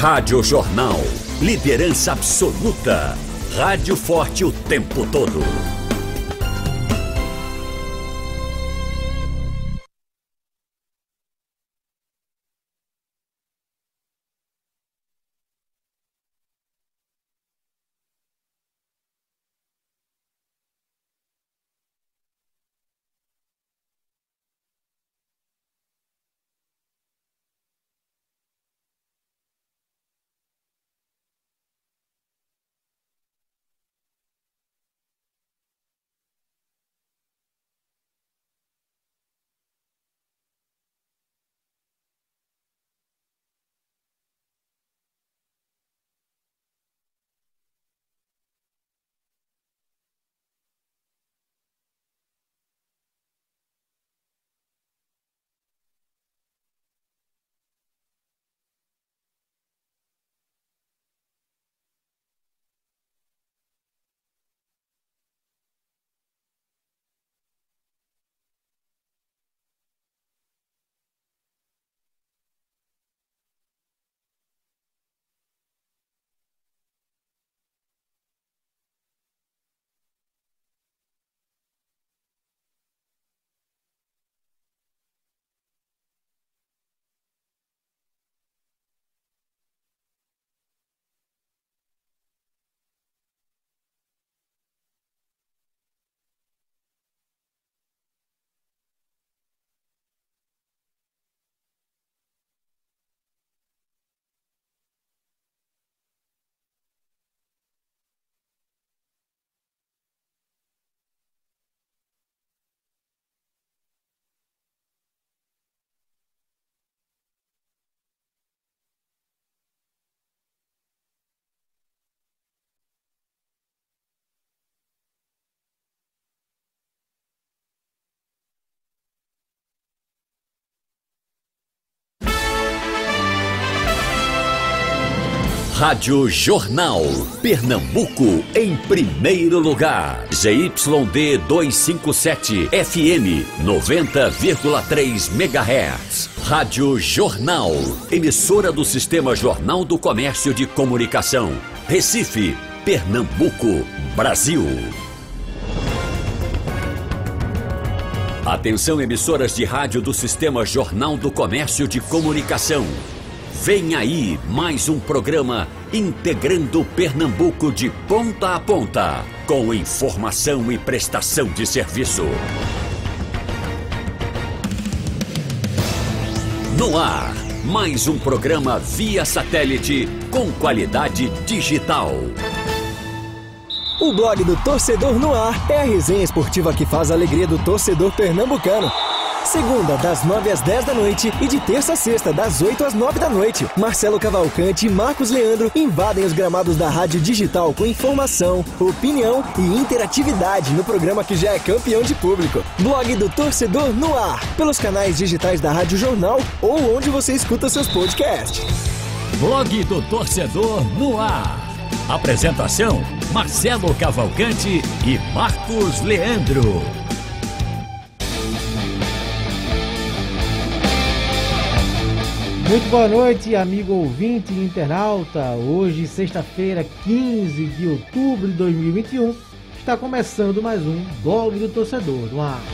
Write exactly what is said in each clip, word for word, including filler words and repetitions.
Rádio Jornal. Liderança absoluta. Rádio forte o tempo todo. Rádio Jornal. Pernambuco em primeiro lugar. Z Y D duzentos e cinquenta e sete, F M noventa vírgula três megahertz. Rádio Jornal. Emissora do Sistema Jornal do Comércio de Comunicação. Recife, Pernambuco, Brasil. Atenção, emissoras de rádio do Sistema Jornal do Comércio de Comunicação. Vem aí mais um programa integrando Pernambuco de ponta a ponta, com informação e prestação de serviço. No ar, mais um programa via satélite com qualidade digital. O blog do Torcedor no Ar é a resenha esportiva que faz a alegria do torcedor pernambucano. Segunda, das nove às dez da noite e de terça a sexta, das oito às nove da noite. Marcelo Cavalcante e Marcos Leandro invadem os gramados da rádio digital com informação, opinião e interatividade no programa que já é campeão de público. Blog do Torcedor no Ar, pelos canais digitais da Rádio Jornal ou onde você escuta seus podcasts. Blog do Torcedor no Ar. Apresentação: Marcelo Cavalcante e Marcos Leandro. Muito boa noite, amigo ouvinte e internauta. Hoje, sexta-feira, quinze de outubro de dois mil e vinte e um, está começando mais um Blog do Torcedor no Ar.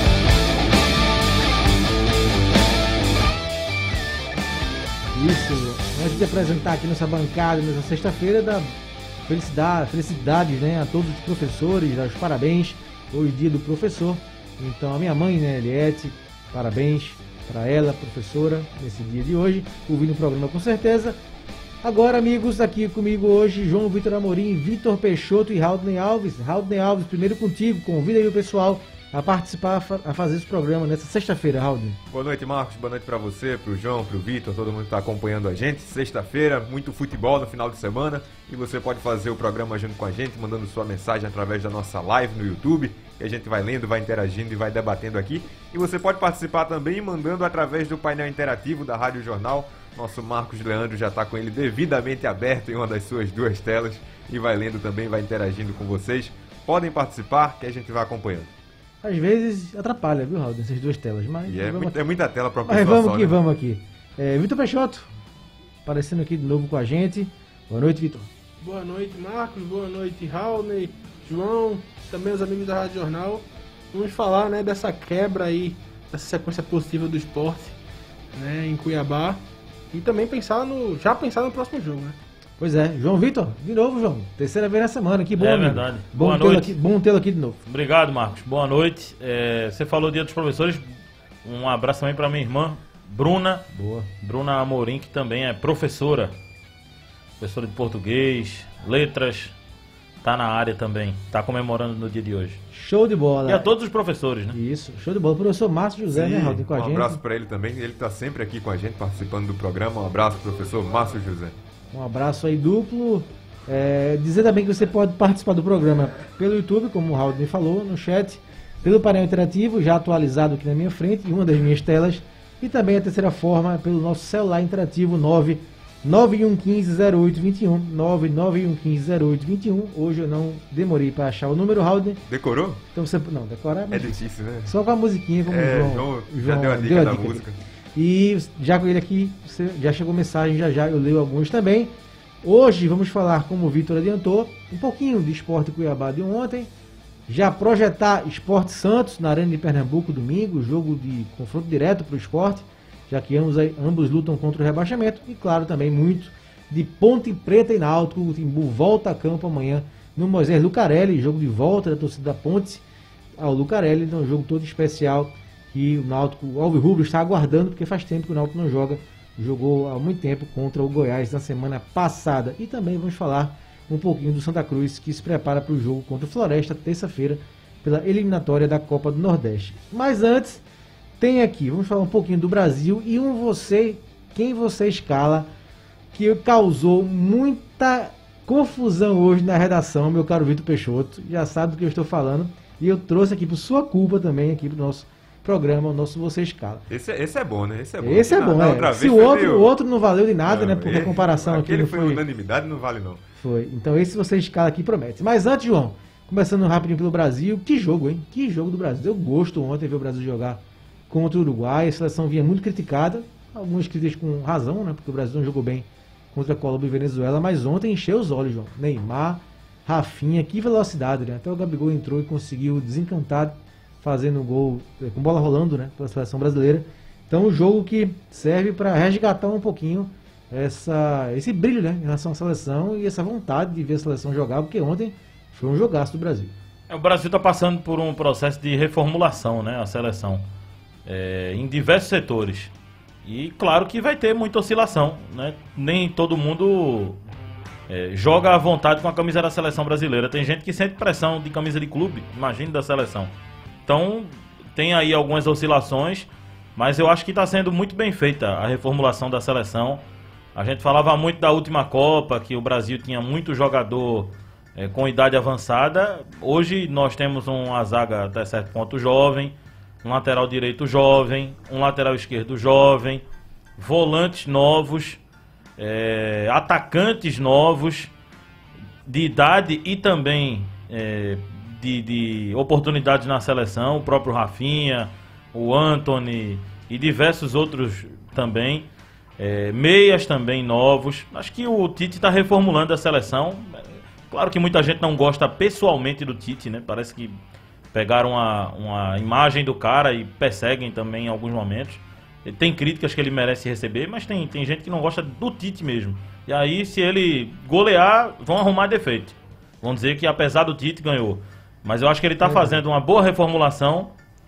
Isso, antes de apresentar aqui nossa bancada nessa sexta-feira, da felicidade, felicidades, né, a todos os professores, aos parabéns, hoje dia do professor. Então, a minha mãe, né, Eliette, parabéns para ela, professora, nesse dia de hoje, ouvindo o programa com certeza. Agora, amigos, aqui comigo hoje, João Vitor Amorim, Vitor Peixoto e Haldney Alves. Haldney Alves, primeiro contigo, convida aí o pessoal a participar, a fazer esse programa nessa sexta-feira, Haldney. Boa noite, Marcos, boa noite para você, para o João, para o Vitor, todo mundo que está acompanhando a gente. Sexta-feira, muito futebol no final de semana e você pode fazer o programa junto com a gente, mandando sua mensagem através da nossa live no YouTube, que a gente vai lendo, vai interagindo e vai debatendo aqui. E você pode participar também mandando através do painel interativo da Rádio Jornal. Nosso Marcos Leandro já está com ele devidamente aberto em uma das suas duas telas e vai lendo também, vai interagindo com vocês. Podem participar que a gente vai acompanhando. Às vezes atrapalha, viu, Raul, essas duas telas, mas... E é, muito, é muita tela para uma pessoa pessoa só, Mas vamos aqui, né? vamos aqui. É, Vitor Peixoto. aparecendo aqui de novo com a gente. Boa noite, Vitor. Boa noite, Marcos. Boa noite, Raulney, João, também os amigos da Rádio Jornal. Vamos falar, né, dessa quebra aí, dessa sequência positiva do Sport, né, em Cuiabá. E também pensar no, já pensar no próximo jogo, né? Pois é, João Vitor, de novo, João. Terceira vez na semana, que bom. É amigo. verdade. Bom Boa tê-lo noite. aqui, bom tê-lo aqui de novo. Obrigado, Marcos. Boa noite. É, você falou Dia dos Professores. Um abraço também para minha irmã, Bruna. Boa. Bruna Amorim, que também é professora. Professora de português, letras. Tá na área também. Tá comemorando no dia de hoje. Show de bola. E a todos os professores, né? Isso, show de bola. O professor Márcio José, Sim, né, Raul, com a um gente. abraço para ele também. Ele está sempre aqui com a gente, participando do programa. Um abraço, professor Márcio José. Um abraço aí duplo. É, dizer também que você pode participar do programa pelo YouTube, como o Raul me falou, no chat, pelo painel interativo, já atualizado aqui na minha frente, em uma das minhas telas, e também a terceira forma, pelo nosso celular interativo nove nove um um cinco zero oito dois um, nove nove um um cinco zero oito dois um. Hoje eu não demorei para achar o número, Raul. Decorou? Então você não decorar, É mas difícil, né? só com a musiquinha, como É, o João, João o já João deu a dica deu da aqui. música. E já com ele aqui, você já chegou mensagem, já já eu leio alguns também. Hoje vamos falar, como o Vitor adiantou, um pouquinho de Sport Cuiabá de ontem. Já projetar Sport Santos na Arena de Pernambuco domingo, jogo de confronto direto para o Sport, já que ambos, ambos lutam contra o rebaixamento. E claro, também muito de Ponte Preta e Náutico. O Timbu volta a campo amanhã no Moisés Lucarelli, jogo de volta da torcida da Ponte ao Lucarelli. Então, um jogo todo especial que o Náutico, o Alvirrubro, está aguardando, porque faz tempo que o Náutico não joga. Jogou há muito tempo contra o Goiás na semana passada. E também vamos falar um pouquinho do Santa Cruz, que se prepara para o jogo contra o Floresta, terça-feira, pela eliminatória da Copa do Nordeste. Mas antes, tem aqui, vamos falar um pouquinho do Brasil e um você, quem você escala, que causou muita confusão hoje na redação, meu caro Vitor Peixoto, já sabe do que eu estou falando, e eu trouxe aqui por sua culpa também, aqui pro nosso programa, o nosso Você Escala. Esse, é- esse é bom, né? Esse é bom. Esse é Na- bom, na é. outra Se vez o foi outro, meio- o outro não valeu de nada, Não, né, porque a ele- comparação aqui aquele não foi foi... unanimidade, não vale não. Foi. Então esse Você Escala aqui promete. Mas antes, João, começando rapidinho pelo Brasil, que jogo, hein? Que jogo do Brasil. Eu gosto ontem de ver o Brasil jogar contra o Uruguai. A seleção vinha muito criticada, algumas críticas com razão, né? Porque o Brasil não jogou bem contra a Colômbia e Venezuela, mas ontem encheu os olhos, João. Neymar, Rafinha, que velocidade, né? Até o Gabigol entrou e conseguiu desencantar, fazendo um gol com bola rolando, né? Pela seleção brasileira. Então, um jogo que serve para resgatar um pouquinho essa, esse brilho, né? Em relação à seleção e essa vontade de ver a seleção jogar, porque ontem foi um jogaço do Brasil. O Brasil está passando por um processo de reformulação, né? A seleção. É, em diversos setores. E claro que vai ter muita oscilação, né? Nem todo mundo é, joga à vontade com a camisa da seleção brasileira. Tem gente que sente pressão de camisa de clube, imagine da seleção. Então tem aí algumas oscilações, mas eu acho que está sendo muito bem feita a reformulação da seleção. A gente falava muito da última Copa, que o Brasil tinha muito jogador é, com idade avançada. Hoje nós temos uma zaga até certo ponto jovem, um lateral direito jovem, um lateral esquerdo jovem, volantes novos, é, atacantes novos, de idade e também é, de, de oportunidades na seleção, o próprio Rafinha, o Antony e diversos outros também, é, meias também novos. Acho que o Tite está reformulando a seleção. Claro que muita gente não gosta pessoalmente do Tite, né? Parece que pegaram uma, uma imagem do cara e perseguem também em alguns momentos. Tem críticas que ele merece receber, mas tem, tem gente que não gosta do Tite mesmo. E aí, se ele golear, vão arrumar defeito. Vão dizer que apesar do Tite, ganhou. Mas eu acho que ele está fazendo uma boa reformulação.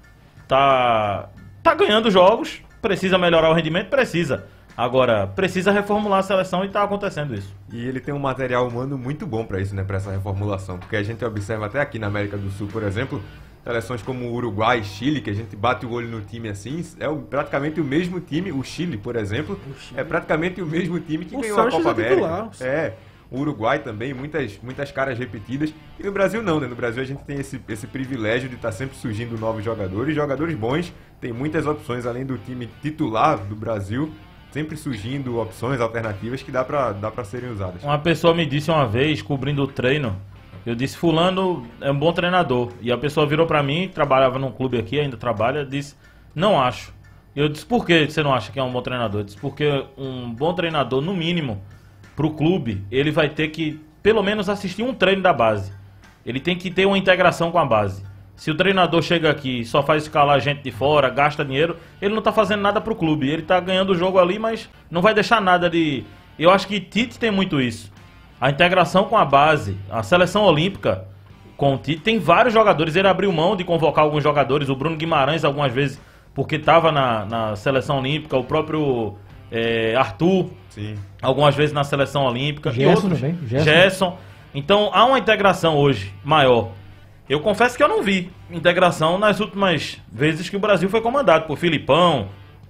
Tá, tá ganhando jogos. Precisa melhorar o rendimento? Precisa. Agora, precisa reformular a seleção e está acontecendo isso. E ele tem um material humano muito bom para isso, né? Para essa reformulação. Porque a gente observa até aqui na América do Sul, por exemplo, seleções como o Uruguai, Chile, que a gente bate o olho no time assim, é o, praticamente o mesmo time. O Chile, por exemplo, Chile. é praticamente o mesmo time que o ganhou Sanches a Copa é América. titular. É. O Uruguai também, muitas, muitas caras repetidas. E no Brasil não, né? No Brasil a gente tem esse, esse privilégio de estar sempre surgindo novos jogadores. Jogadores bons, tem muitas opções além do time titular do Brasil. Sempre surgindo opções alternativas que dá pra, dá pra serem usadas. Uma pessoa me disse uma vez, cobrindo o treino, eu disse, fulano é um bom treinador. E a pessoa virou pra mim, trabalhava num clube aqui, ainda trabalha, disse, não acho. Eu disse, por que você não acha que é um bom treinador? Eu disse, porque um bom treinador, no mínimo, pro clube, ele vai ter que, pelo menos, assistir um treino da base. Ele tem que ter uma integração com a base. Se o treinador chega aqui e só faz escalar gente de fora, gasta dinheiro, ele não tá fazendo nada pro clube. Ele tá ganhando o jogo ali, mas não vai deixar nada de... Eu acho que Tite tem muito isso. A integração com a base, a seleção olímpica com o Tite, tem vários jogadores. Ele abriu mão de convocar alguns jogadores, o Bruno Guimarães algumas vezes, porque estava na, na seleção olímpica, o próprio é, Arthur, Sim. algumas vezes na seleção olímpica. Gerson e outros, também, Gerson. Gerson. Então há uma integração hoje maior. Eu confesso que eu não vi integração nas últimas vezes que o Brasil foi comandado por Filipão,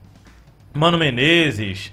Mano Menezes,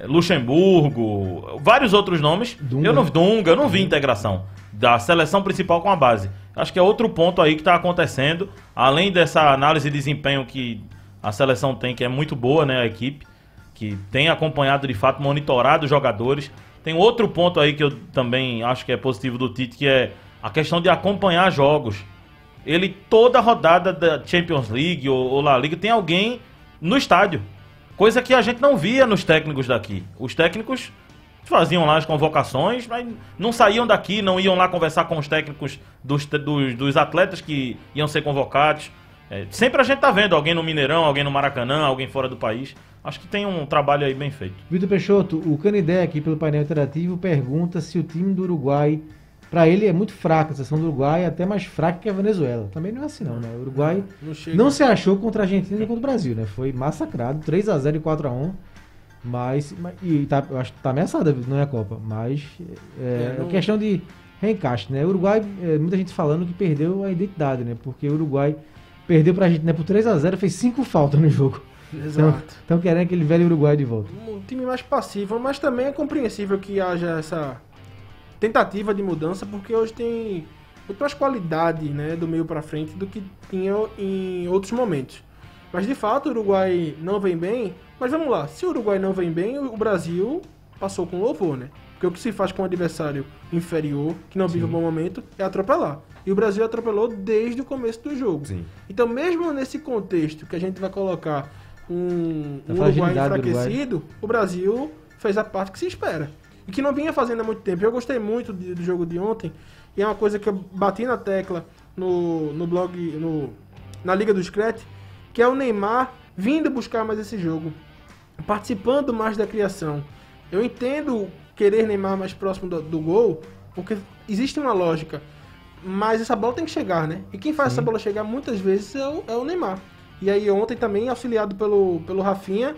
Luxemburgo, vários outros nomes. Dunga. Eu não, Dunga, eu não vi integração da seleção principal com a base. Acho que é outro ponto aí que está acontecendo, além dessa análise de desempenho que a seleção tem, que é muito boa, né, a equipe, que tem acompanhado de fato, monitorado os jogadores. Tem outro ponto aí que eu também acho que é positivo do Tite, que é a questão de acompanhar jogos. Ele, toda rodada da Champions League ou, ou La Liga, tem alguém no estádio. Coisa que a gente não via nos técnicos daqui. Os técnicos faziam lá as convocações, mas não saíam daqui, não iam lá conversar com os técnicos dos, dos, dos atletas que iam ser convocados. É, sempre a gente tá vendo alguém no Mineirão, alguém no Maracanã, alguém fora do país. Acho que tem um trabalho aí bem feito. Vitor Peixoto, o Canidé aqui pelo painel interativo pergunta se o time do Uruguai, para ele é muito fraco, a seleção do Uruguai é até mais fraca que a Venezuela. Também não é assim não, né? O Uruguai Não chega. não se achou contra a Argentina nem contra o Brasil, né? Foi massacrado, três a zero e quatro a um. Mas, mas e tá, eu acho que tá ameaçada, não é a Copa. Mas é, É, não- questão de reencaixe, né? O Uruguai, é, muita gente falando que perdeu a identidade, né? Porque o Uruguai perdeu pra Argentina por três a zero, fez cinco faltas no jogo. Então, Exato. então querendo aquele velho Uruguai de volta. Um time mais passivo, mas também é compreensível que haja essa tentativa de mudança, porque hoje tem muito mais qualidade, né, do meio pra frente do que tinha em outros momentos. Mas de fato o Uruguai não vem bem, mas vamos lá, se o Uruguai não vem bem, o Brasil passou com louvor, né? Porque o que se faz com um adversário inferior, que não vive um bom momento, é atropelar. E o Brasil atropelou desde o começo do jogo. Sim. Então mesmo nesse contexto que a gente vai colocar um, A um Uruguai fragilidade do enfraquecido, o Brasil fez a parte que se espera. E que não vinha fazendo há muito tempo. Eu gostei muito de- do jogo de ontem. E é uma coisa que eu bati na tecla no, no blog, no, na Liga do Scratch, que é o Neymar vindo buscar mais esse jogo. Participando mais da criação. Eu entendo querer Neymar mais próximo do, do gol, porque existe uma lógica. Mas essa bola tem que chegar, né? E quem faz essa bola chegar muitas vezes é o, é o Neymar. E aí ontem também, auxiliado pelo, pelo Rafinha,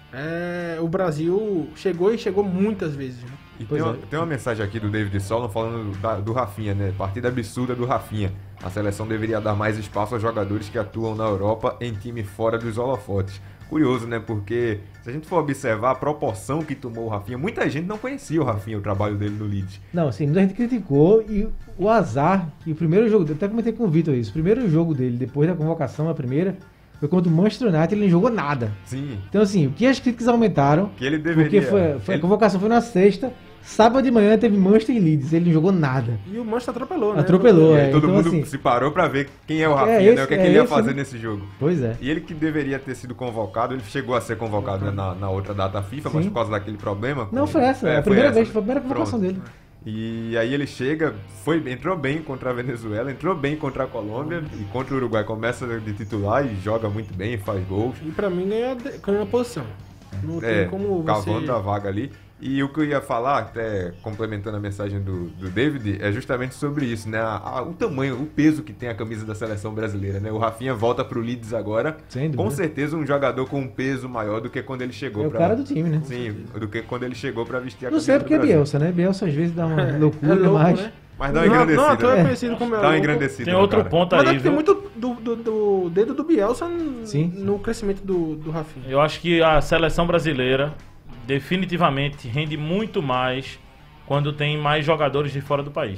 é, o Brasil chegou e chegou muitas vezes. Né? E Pois tem uma, é. tem uma mensagem aqui do David Solon falando da- do Rafinha, né? Partida absurda do Rafinha. A seleção deveria dar mais espaço aos jogadores que atuam na Europa em time fora dos holofotes. Curioso, né? Porque se a gente for observar a proporção que tomou o Rafinha, muita gente não conhecia o Rafinha, o trabalho dele no Leeds. Não, assim, muita gente criticou e o azar, que o primeiro jogo dele, até comentei com o Vitor isso, o primeiro jogo dele, depois da convocação, a primeira, foi contra o Manchester United, ele não jogou nada. Sim, Então, assim, o que as críticas aumentaram, que ele deveria... porque foi, foi- a ele- convocação foi na sexta, sábado de manhã teve Manchester e Leeds, ele não jogou nada. E o Manchester atropelou, né? Atropelou, e é. aí todo então, mundo assim, se parou pra ver quem é o Rafinha, esse- né? O que, é que é ele ia esse, fazer né? nesse jogo. Pois é. E ele que deveria ter sido convocado, ele chegou a ser convocado né, na, na outra data FIFA, mas Sim. por causa daquele problema... Não, com- foi essa, É, a primeira essa. vez, foi a primeira convocação Pronto. dele. E aí ele chega, foi, entrou bem contra a Venezuela, entrou bem contra a Colômbia e contra o Uruguai começa de titular e joga muito bem, faz gols. E pra mim ganha, ganha a posição. Não É, tem como você... cavando a vaga ali. E o que eu ia falar, até complementando a mensagem do, do David, é justamente sobre isso, né? A- a- o tamanho, o peso que tem a camisa da seleção brasileira, né? O Rafinha volta pro Leeds agora, Sem dúvida. com certeza um jogador com um peso maior do que quando ele chegou É o pra... cara do time, né? Sim, do que quando ele chegou pra vestir a Não camisa sei do porque é Brasil. Bielsa, né? Bielsa às vezes dá uma loucura, é louco, mas... né? Mas dá uma Não, engrandecida. não, ator é né? conhecido como é Dá uma louco. engrandecida. Tem no outro cara. ponto Mas aí, deve ter viu? muito do, do, do dedo do Bielsa n- Sim. no crescimento do, do Rafinha. Eu acho que a seleção brasileira definitivamente rende muito mais quando tem mais jogadores de fora do país.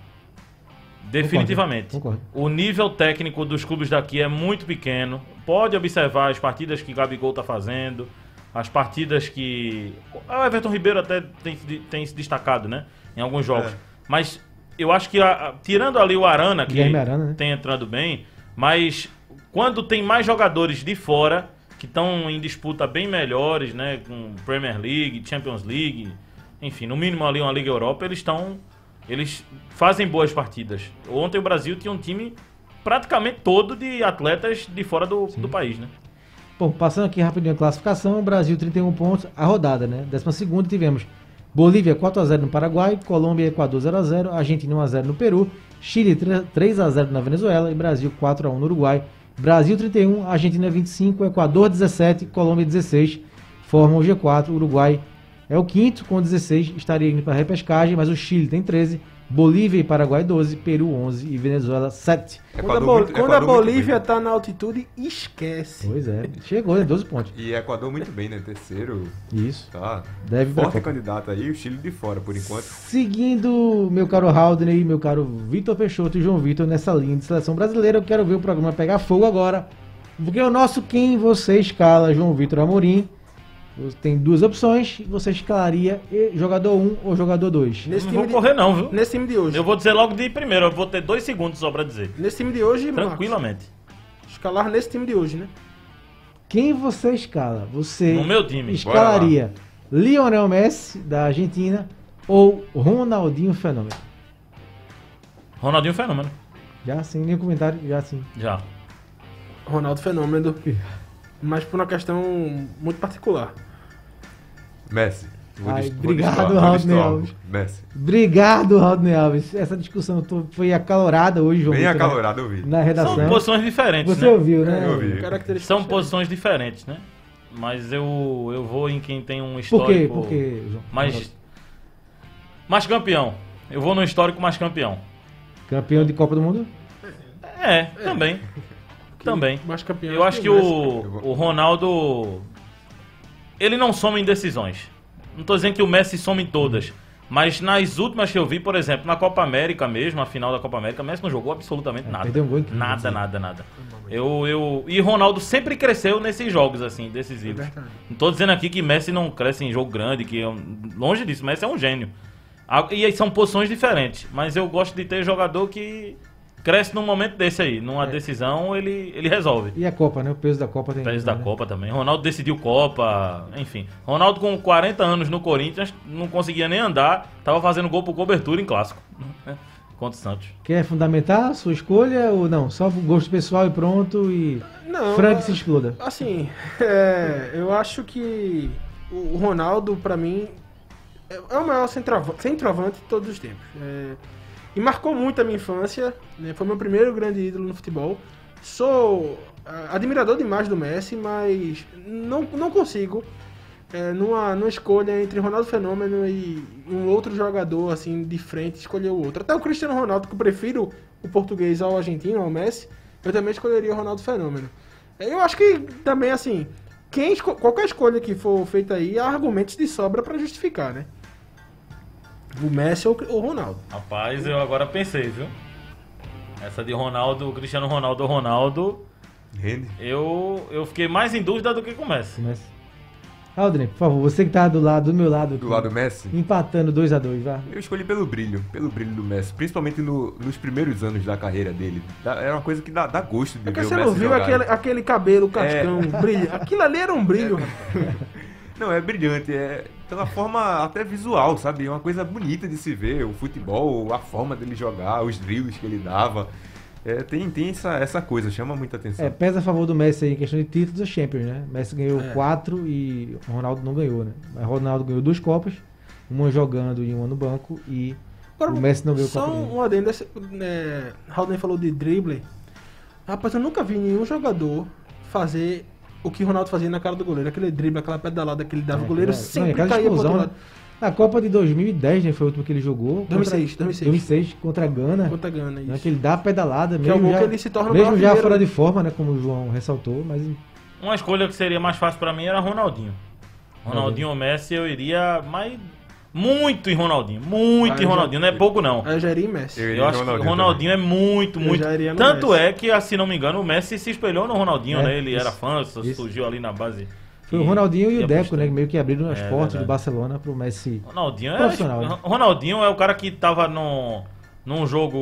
Definitivamente. Concordo. O nível técnico dos clubes daqui é muito pequeno. Pode observar as partidas que Gabigol tá fazendo, as partidas que... O Everton Ribeiro até tem, tem se destacado, né? Em alguns jogos. É. Mas eu acho que, a- a- tirando ali o Arana, que Guilherme Arana, né? tem entrando bem, mas quando tem mais jogadores de fora, que estão em disputa bem melhores, né? Com Premier League, Champions League, enfim, no mínimo ali uma Liga Europa, eles estão... Eles fazem boas partidas. Ontem o Brasil tinha um time praticamente todo de atletas de fora do, do país, né? Bom, passando aqui rapidinho a classificação, Brasil trinta e um pontos, a rodada, né? décima segunda tivemos Bolívia quatro a zero no Paraguai, Colômbia e Equador zero a zero, Argentina um a zero no Peru, Chile três a zero na Venezuela e Brasil quatro a um no Uruguai. Brasil trinta e um, Argentina vinte e cinco, Equador dezessete, Colômbia dezesseis, formam o G quatro, Uruguai é o quinto com dezesseis, estaria indo para a repescagem, mas o Chile tem treze, Bolívia e Paraguai doze, Peru onze e Venezuela sete. Quando a, Bo muito, quando a Bolívia está na altitude, esquece. Pois é, chegou, né? doze pontos. E Equador muito bem, né? Terceiro. Isso. Tá. Deve forte candidato aí, o Chile de fora, por enquanto. Seguindo meu caro Haldney, meu caro Vitor Peixoto e João Vitor nessa linha de seleção brasileira, eu quero ver o programa pegar fogo agora. Porque o nosso quem você escala, João Vitor Amorim, tem duas opções, você escalaria jogador um ou jogador dois. Nesse não vou de... correr não, viu? Nesse time de hoje. Eu vou dizer logo de primeiro, eu vou ter dois segundos só pra dizer. Nesse time de hoje, tranquilamente. Marcos, escalar nesse time de hoje, né? Quem você escala? Você no meu time. escalaria Lionel Messi, da Argentina, ou Ronaldinho Fenômeno? Ronaldinho Fenômeno. Já sim, nenhum comentário, já sim. Já. Ronaldo Fenômeno. Mas por uma questão muito particular. Messi. Ai, obrigado, Haldney Alves. Messi. Obrigado, Haldney Alves. Essa discussão foi acalorada hoje, João. Bem Vitor, acalorada, eu vi. Na redação. São posições diferentes, Você né? ouviu, né? É, eu vi. São posições diferentes, né? Mas eu, eu vou em quem tem um histórico... Por quê? Por quê, João? Mais, mais campeão. Eu vou no histórico mais campeão. Campeão de Copa do Mundo? É, é. também. Também. Mais campeão. Eu acho que o, o Ronaldo... Ele não soma em decisões. Não tô dizendo que o Messi soma em todas. Mas nas últimas que eu vi, por exemplo, na Copa América mesmo, a final da Copa América, o Messi não jogou absolutamente é, nada. Perdeu um gol incrível, nada, nada, nada. Eu, eu... E Ronaldo sempre cresceu nesses jogos, assim, decisivos. É não tô dizendo aqui que Messi não cresce em jogo grande, que é longe disso. Messi é um gênio. E aí são posições diferentes. Mas eu gosto de ter jogador que cresce num momento desse aí. Numa é. decisão, ele, ele resolve. E a Copa, né? O peso da Copa tem... O peso da né? Copa também. Ronaldo decidiu Copa, enfim. Ronaldo com quarenta anos no Corinthians, não conseguia nem andar, tava fazendo gol por cobertura em clássico. Contra o Santos. Quer fundamentar a sua escolha ou não? Só gosto pessoal e pronto e... Não, Frank se exploda. Assim, é, eu acho que o Ronaldo, pra mim, é o maior centroavante, centroavante de todos os tempos. É, e marcou muito a minha infância, né? Foi meu primeiro grande ídolo no futebol. Sou admirador demais do Messi, mas não, não consigo, é, numa, numa escolha entre Ronaldo Fenômeno e um outro jogador assim de frente, escolher o outro. Até o Cristiano Ronaldo, que eu prefiro o português ao argentino, ao Messi, eu também escolheria o Ronaldo Fenômeno. Eu acho que também, assim, quem, qualquer escolha que for feita aí, há argumentos de sobra para justificar, né? O Messi ou o Ronaldo. Rapaz, eu agora pensei, viu? Essa de Ronaldo, Cristiano Ronaldo ou Ronaldo, Rende. Eu, eu fiquei mais em dúvida do que com o Messi. Messi. Aldrin, por favor, você que tá do lado, do meu lado. Do lado do Messi? Empatando dois a dois, vá. Eu escolhi pelo brilho, pelo brilho do Messi, principalmente no, nos primeiros anos da carreira dele. Dá, era uma coisa que dá, dá gosto de é ver o Messi você não viu jogar. Aquele, aquele cabelo cascão, é. brilho. Aquilo ali era um brilho. É. Não, é brilhante, é pela forma até visual, sabe? É uma coisa bonita de se ver, o futebol, a forma dele jogar, os dribles que ele dava. É, tem tem essa, essa coisa, chama muita atenção. É, pesa a favor do Messi aí em questão de títulos da Champions, né? Messi ganhou é. quatro e o Ronaldo não ganhou, né? Mas o Ronaldo ganhou duas Copas, uma jogando e uma no banco, e agora, o Messi não ganhou Copa. Só um adendo, é, Haldney falou de drible. Rapaz, eu nunca vi nenhum jogador fazer o que o Ronaldo fazia na cara do goleiro. Aquele drible, aquela pedalada que ele dava, é, o goleiro é, sempre não, caía pro outro lado. A Copa de dois mil e dez, né, foi a última que ele jogou. dois mil e seis, contra, dois mil e seis contra a Gana. Contra a Gana, isso. Né, que ele dá a pedalada, que mesmo, é já, que ele se torna mesmo já fora de forma, né, como o João ressaltou. Mas... Uma escolha que seria mais fácil pra mim era Ronaldinho. Ronaldinho ou Messi, eu iria mais... muito em Ronaldinho. Muito ah, em Ronaldinho, já, não é pouco não. Eu já iria em Messi. Eu, eu acho Ronaldinho que o Ronaldinho também. É muito, muito... Tanto Messi. É que, se não me engano, o Messi se espelhou no Ronaldinho, é, né? Ele isso, era fã, surgiu ali na base... Foi o Ronaldinho e, e o Deco, né? Meio que abriram as é, portas do Barcelona pro Messi. Ronaldinho é, profissional, né? Ronaldinho é o cara que tava no, num jogo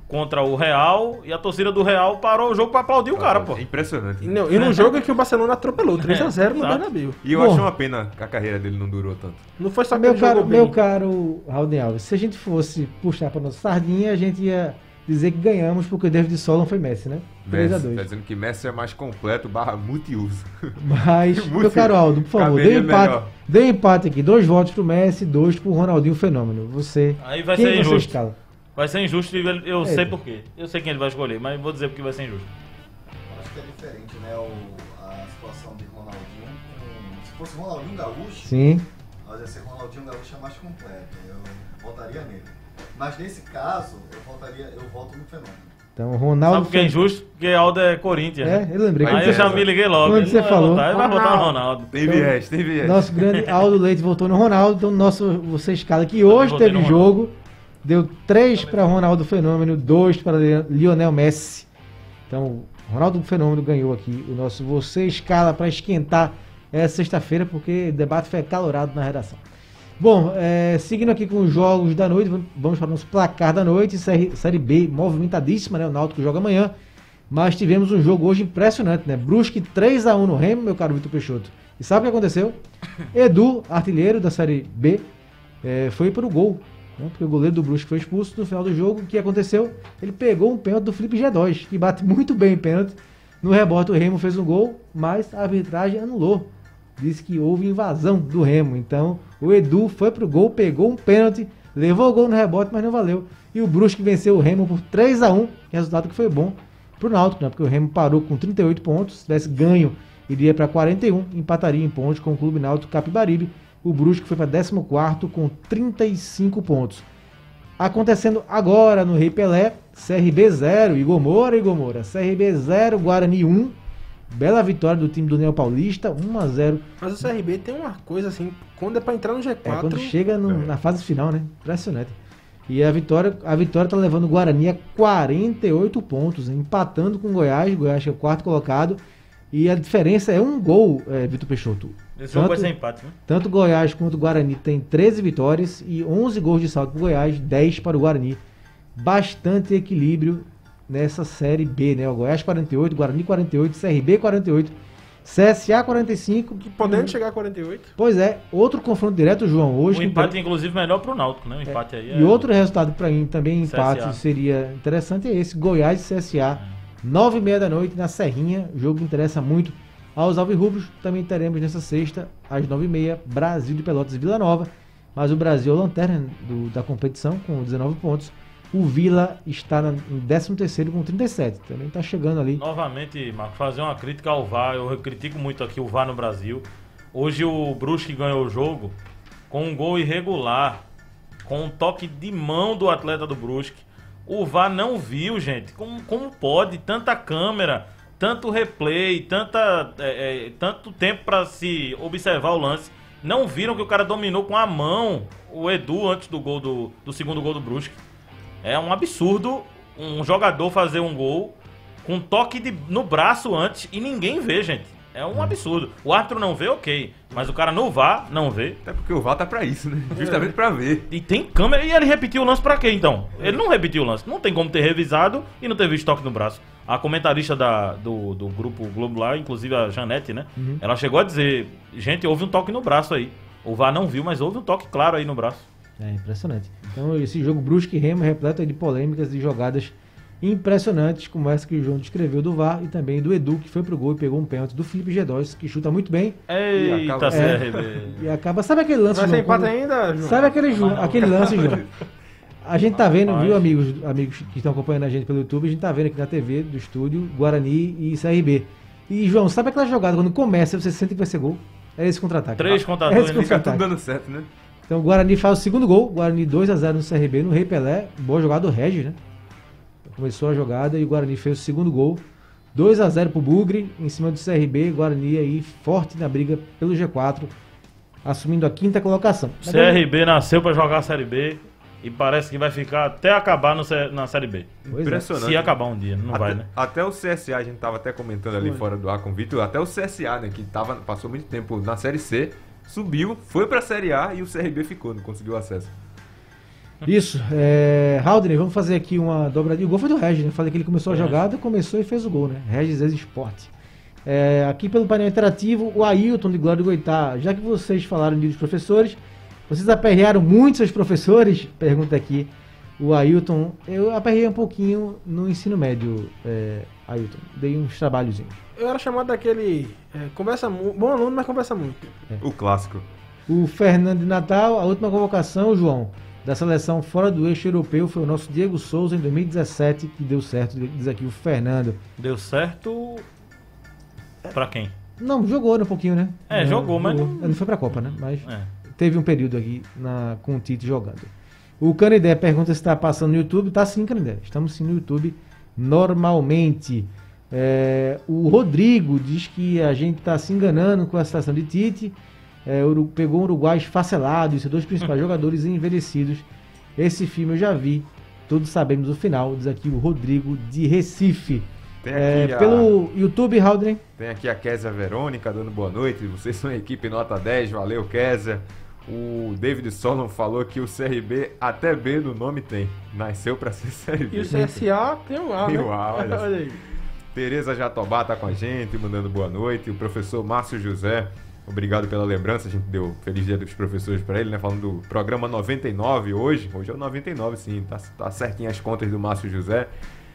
contra o Real e a torcida do Real parou o jogo pra aplaudir o cara, pô. É impressionante. E, não, e no jogo é que o Barcelona atropelou, três a zero no exato. Bernabéu. E eu Bom. acho uma pena que a carreira dele não durou tanto. Não foi só que Meu ele caro, jogou bem. meu caro Raul Alves, se a gente fosse puxar pra nossa sardinha, a gente ia dizer que ganhamos porque o David Solon foi Messi, né? três a Messi, dois. tá dizendo que Messi é mais completo, barra multiuso. Mas, Muito meu caro Aldo, por favor, dê caberia um empate, melhor. dê um empate aqui. Dois votos pro Messi, dois pro Ronaldinho Fenômeno. Você. Aí vai quem ser você injusto. escala? Vai ser injusto e ele- eu É. sei por quê. Eu sei quem ele vai escolher, mas vou dizer porque vai ser injusto. Acho que é diferente, né? O, a situação de Ronaldinho. com- Se fosse Ronaldinho Gaúcho, Sim. mas ia ser Ronaldinho Gaúcho é mais completo. Eu votaria nele. Mas nesse caso, eu votaria, eu voto no Fenômeno. Então, Ronaldo. Sabe por que é injusto? Porque Aldo é Corinthians. É, né? eu lembrei. Aí Quando eu você, já me liguei logo. quando Ele você não vai falou- votar, ele vai votar no Ronaldo. Tem viés, tem viés. nosso grande Aldo Leite votou no Ronaldo. Então, nosso, você escala que hoje votei teve no jogo. Deu três para Ronaldo Fenômeno, dois para Lionel Messi. Então, Ronaldo Fenômeno ganhou aqui o nosso Você Escala para esquentar essa sexta-feira, porque o debate foi acalorado na redação. Bom, é, seguindo aqui com os jogos da noite, vamos para o nosso placar da noite. Série, série B movimentadíssima, né? O Náutico joga amanhã. Mas tivemos um jogo hoje impressionante, né? Brusque três a um no Remo, meu caro Vitor Peixoto. E sabe o que aconteceu? Edu, artilheiro da Série B, é, foi para o gol. Né? Porque o goleiro do Brusque foi expulso no final do jogo. O que aconteceu? Ele pegou um pênalti do Felipe G dois, que bate muito bem em pênalti. No rebote o Remo fez um gol, mas a arbitragem anulou. Disse que houve invasão do Remo. Então o Edu foi pro gol, pegou um pênalti, levou o gol no rebote, mas não valeu. E o Brusque venceu o Remo por três a um, resultado que foi bom pro Náutico, né? Porque o Remo parou com trinta e oito pontos. Se tivesse ganho, iria para quarenta e um, empataria em pontos com o Clube Náutico Capibaribe. O Brusque foi para décimo quarto com trinta e cinco pontos. Acontecendo agora no Rei Pelé, C R B zero, Igor Moura, Igor Moura. C R B zero, Guarani um. Bela vitória do time do Neo Paulista, um a zero. Mas o C R B tem uma coisa assim, quando é pra entrar no G É, quatro... quando chega no- na fase final, né? Impressionante. E a vitória, a vitória tá levando o Guarani a quarenta e oito pontos, né? Empatando com o Goiás. O Goiás é o quarto colocado. E a diferença é um gol, é, Vitor Peixoto. Esse jogo vai Tanto- ser empate, né? Tanto Goiás quanto o Guarani tem treze vitórias e onze gols de saldo para o Goiás, dez para o Guarani. Bastante equilíbrio nessa Série B, né? O Goiás quarenta e oito, Guarani quarenta e oito, C R B quarenta e oito, C S A quarenta e cinco. Podendo Hum, chegar a quarenta e oito. Pois é, outro confronto direto, João, hoje. O que- empate, inclusive, melhor pro Náutico, né? O empate aí é... E outro resultado para mim também C S A. empate seria interessante é esse, Goiás e C S A, nove e meia da noite na Serrinha, jogo que interessa muito aos alvirrubros. Também teremos nessa sexta, às nove e meia, Brasil de Pelotas e Vila Nova, mas o Brasil é o lanterna do- da competição com dezenove pontos. O Vila está na- em décimo terceiro com trinta e sete, também está chegando ali. Novamente, Marco, fazer uma crítica ao V A R. Eu critico muito aqui o V A R no Brasil. Hoje o Brusque ganhou o jogo com um gol irregular, com um toque de mão do atleta do Brusque. O V A R não viu, gente. Como, como pode? Tanta câmera, tanto replay, tanta, é, é, tanto tempo para se observar o lance. Não viram que o cara dominou com a mão o Edu antes do gol do, do segundo gol do Brusque. É um absurdo um jogador fazer um gol com um toque de, no braço antes e ninguém vê, gente. É um absurdo. O árbitro não vê, ok. Mas o cara no V A R não vê. Até porque o V A R tá pra isso, né? Justamente pra ver. E tem câmera. E ele repetiu o lance pra quê, então? Ele não repetiu o lance. Não tem como ter revisado e não ter visto toque no braço. A comentarista da, do, do grupo Globo lá, inclusive a Janete, né? Uhum. Ela chegou a dizer, gente, houve um toque no braço aí. O V A R não viu, mas houve um toque claro aí no braço. É impressionante. Então esse jogo Brusque e Remo é repleto aí de polêmicas e jogadas impressionantes, como essa que o João descreveu do V A R e também do Edu, que foi pro gol e pegou um pênalti do Felipe G dois, que chuta muito bem Eita, acaba- C R B. e acaba... Sabe aquele lance, Vai ser João, empate quando- ainda, João? Sabe aquele, Ju- aquele lance, João? A gente tá vendo, Rapaz. viu, amigos, amigos que estão acompanhando a gente pelo YouTube, a gente tá vendo aqui na T V do estúdio Guarani e C R B. E, João, sabe aquela jogada quando começa, você sente que vai ser gol? É esse contra-ataque. Três É contra esse dois, né? Fica tudo contra-ataque. dando certo, né? Então o Guarani faz o segundo gol, Guarani dois a zero no C R B, no Rei Pelé, boa jogada do Regis, né? Começou a jogada e o Guarani fez o segundo gol, dois a zero pro Bugre, em cima do C R B, Guarani aí forte na briga pelo G quatro, assumindo a quinta colocação. C R B nasceu pra jogar a Série B e parece que vai ficar até acabar no, C- na Série B. Pois é. Impressionante. Se acabar um dia, não até, vai, né? Até o C S A, a gente tava até comentando ali fora do ar com o Vitor, até o C S A, né, que tava, passou muito tempo na Série C, subiu, foi pra Série A e o C R B ficou, não conseguiu acesso. Isso, é... Haldner, vamos fazer aqui uma dobradinha. O gol foi do Regis, né? Falei que ele começou a É. jogada, começou e fez o gol, né? Regis Ex-Sport. É, aqui pelo painel interativo, o Ailton de Glória do Goitá. Já que vocês falaram de dos professores, vocês aperrearam muito seus professores? Pergunta aqui o Ailton. Eu aperrei um pouquinho no ensino médio, é, Ailton. Dei uns trabalhozinhos. Eu era chamado daquele. É, conversa muito. Bom aluno, mas conversa muito. O clássico. O Fernando de Natal, a última convocação, João, da seleção fora do eixo europeu foi o nosso Diego Souza em dois mil e dezessete, que deu certo, diz aqui o Fernando. Deu certo pra quem? Não, jogou um pouquinho, né? É, jogou, mas não- não foi pra Copa, né? Mas É. teve um período aqui na, com o Tite jogando. O Canidé pergunta se está passando no YouTube. Tá sim, Canidé. Estamos sim no YouTube normalmente. É, o Rodrigo diz que a gente está se enganando com a situação de Tite. É, Uru- pegou um Uruguai esfacelado e seus dois principais jogadores envelhecidos. Esse filme eu já vi. Todos sabemos o final. Diz aqui o Rodrigo de Recife. Tem É, aqui, a, pelo YouTube, Haldren. tem aqui a Kézia Verônica dando boa noite. Vocês são a equipe nota dez. Valeu, Kézia. O David Solon falou que o C R B até B no nome tem. Nasceu pra ser C R B. E o C S A tem um A, Tem né? o A, olha só. aí. Tereza Jatobá tá com a gente, mandando boa noite. O professor Márcio José, obrigado pela lembrança. A gente deu Feliz Dia dos Professores para ele, né? Falando do programa noventa e nove hoje. Hoje é o noventa e nove, sim. Tá, tá certinho as contas do Márcio José.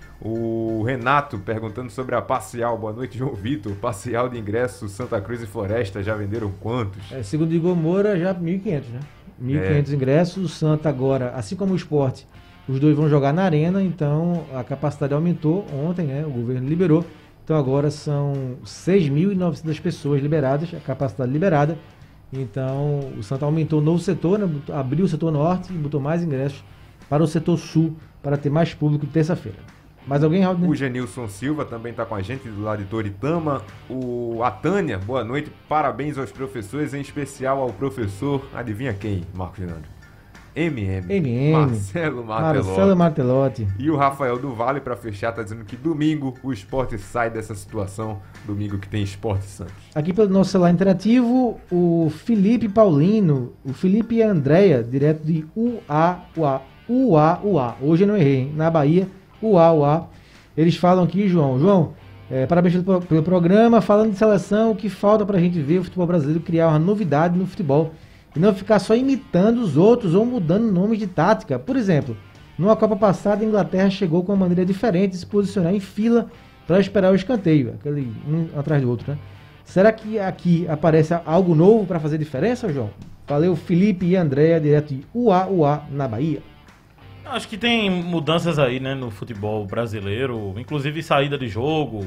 O Renato perguntando sobre a parcial. Boa noite, João Vitor. Parcial de ingresso Santa Cruz e Floresta. Já venderam quantos? É, segundo o Igor Moura, já mil e quinhentos, né? mil e quinhentos É. ingressos. O Santa agora, assim como o Sport, os dois vão jogar na arena, então a capacidade aumentou ontem, né? O governo liberou. Então agora são seis mil e novecentas pessoas liberadas, a capacidade liberada. Então o Santa aumentou o novo setor, né? Abriu o setor norte e botou mais ingressos para o setor sul, para ter mais público terça-feira. Mais alguém, Raul? O Genilson Silva também está com a gente, do lado de Toritama. O, a Tânia, boa noite. Parabéns aos professores, em especial ao professor, adivinha quem, Marcos Leandro? M M. M M. Marcelo Martelotti. Marcelo Martelotti. E o Rafael do Vale, para fechar, está dizendo que domingo o esporte sai dessa situação. Domingo que tem Esporte Santos. Aqui pelo nosso celular interativo, o Felipe Paulino, o Felipe e a Andréia, direto de U A U A. U A U A. Hoje eu não errei, hein? Na Bahia, U A U A. Eles falam aqui, João. João, é, parabéns pelo, pelo programa. Falando de seleção, o que falta pra gente ver o futebol brasileiro criar uma novidade no futebol e não ficar só imitando os outros ou mudando nomes de tática. Por exemplo, numa Copa passada, a Inglaterra chegou com uma maneira diferente de se posicionar em fila para esperar o escanteio, aquele um atrás do outro, né? Será que aqui aparece algo novo para fazer diferença, João? Valeu, Felipe e Andréa, direto de U A U A, na Bahia. Acho que tem mudanças aí, né, no futebol brasileiro, inclusive saída de jogo,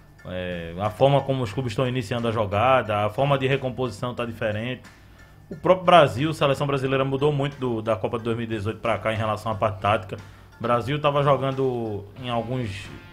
é, a forma como os clubes estão iniciando a jogada, a forma de recomposição está diferente. O próprio Brasil, a seleção brasileira mudou muito do, da Copa de dois mil e dezoito para cá em relação à parte tática. O Brasil estava jogando em, alguns,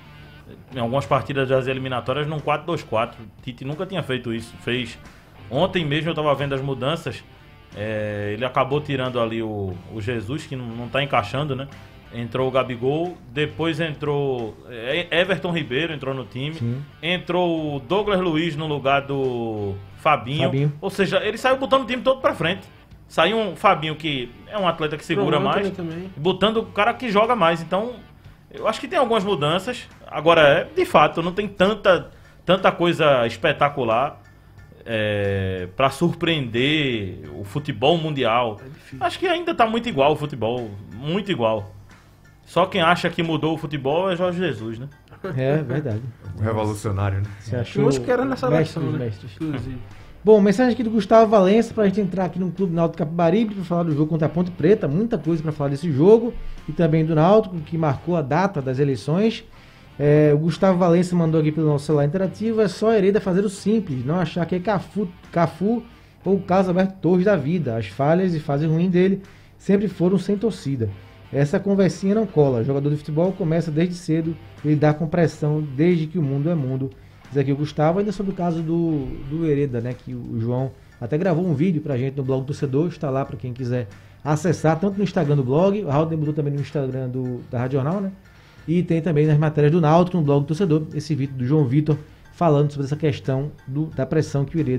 em algumas partidas das eliminatórias num quatro dois quatro. Tite nunca tinha feito isso. Fez ontem mesmo, eu estava vendo as mudanças. É, ele acabou tirando ali o, o Jesus, que não, não tá encaixando, né? Entrou o Gabigol, depois entrou Everton Ribeiro, entrou no time. Sim. Entrou o Douglas Luiz no lugar do Fabinho. Fabinho. Ou seja, ele saiu botando o time todo pra frente. Saiu um Fabinho que é um atleta que segura Pronto, mais, ele também. botando o cara que joga mais. Então, eu acho que tem algumas mudanças. Agora, é, de fato, não tem tanta, tanta coisa espetacular é, para surpreender o futebol mundial. É Acho que ainda tá muito igual o futebol, muito igual. Só quem acha que mudou o futebol é Jorge Jesus, né? É verdade. O revolucionário, né? Você achou Uns que era na seleção, mestre dos né? mestres. Inclusive. Bom, mensagem aqui do Gustavo Valença pra gente entrar aqui no Clube Náutico Capibaribe para falar do jogo contra a Ponte Preta. Muita coisa para falar desse jogo e também do Náutico, que marcou a data das eleições. É, o Gustavo Valença mandou aqui pelo nosso celular interativo. É só Hereda fazer o simples, não achar que é Cafu, Cafu ou o Carlos Alberto Torres da vida. As falhas e fases ruins dele sempre foram sem torcida. Essa conversinha não cola. O jogador de futebol começa desde cedo a lidar com pressão desde que o mundo é mundo. Diz aqui o Gustavo, ainda sobre o caso do, do Hereda, né? Que o João até gravou um vídeo pra gente no blog do Torcedor. Está lá para quem quiser acessar, tanto no Instagram do blog, o Raul botou também no Instagram do, da Rádio Jornal, né? E tem também nas matérias do Náutico, no blog do Torcedor, esse vídeo do João Vitor falando sobre essa questão do, da pressão que o Hereda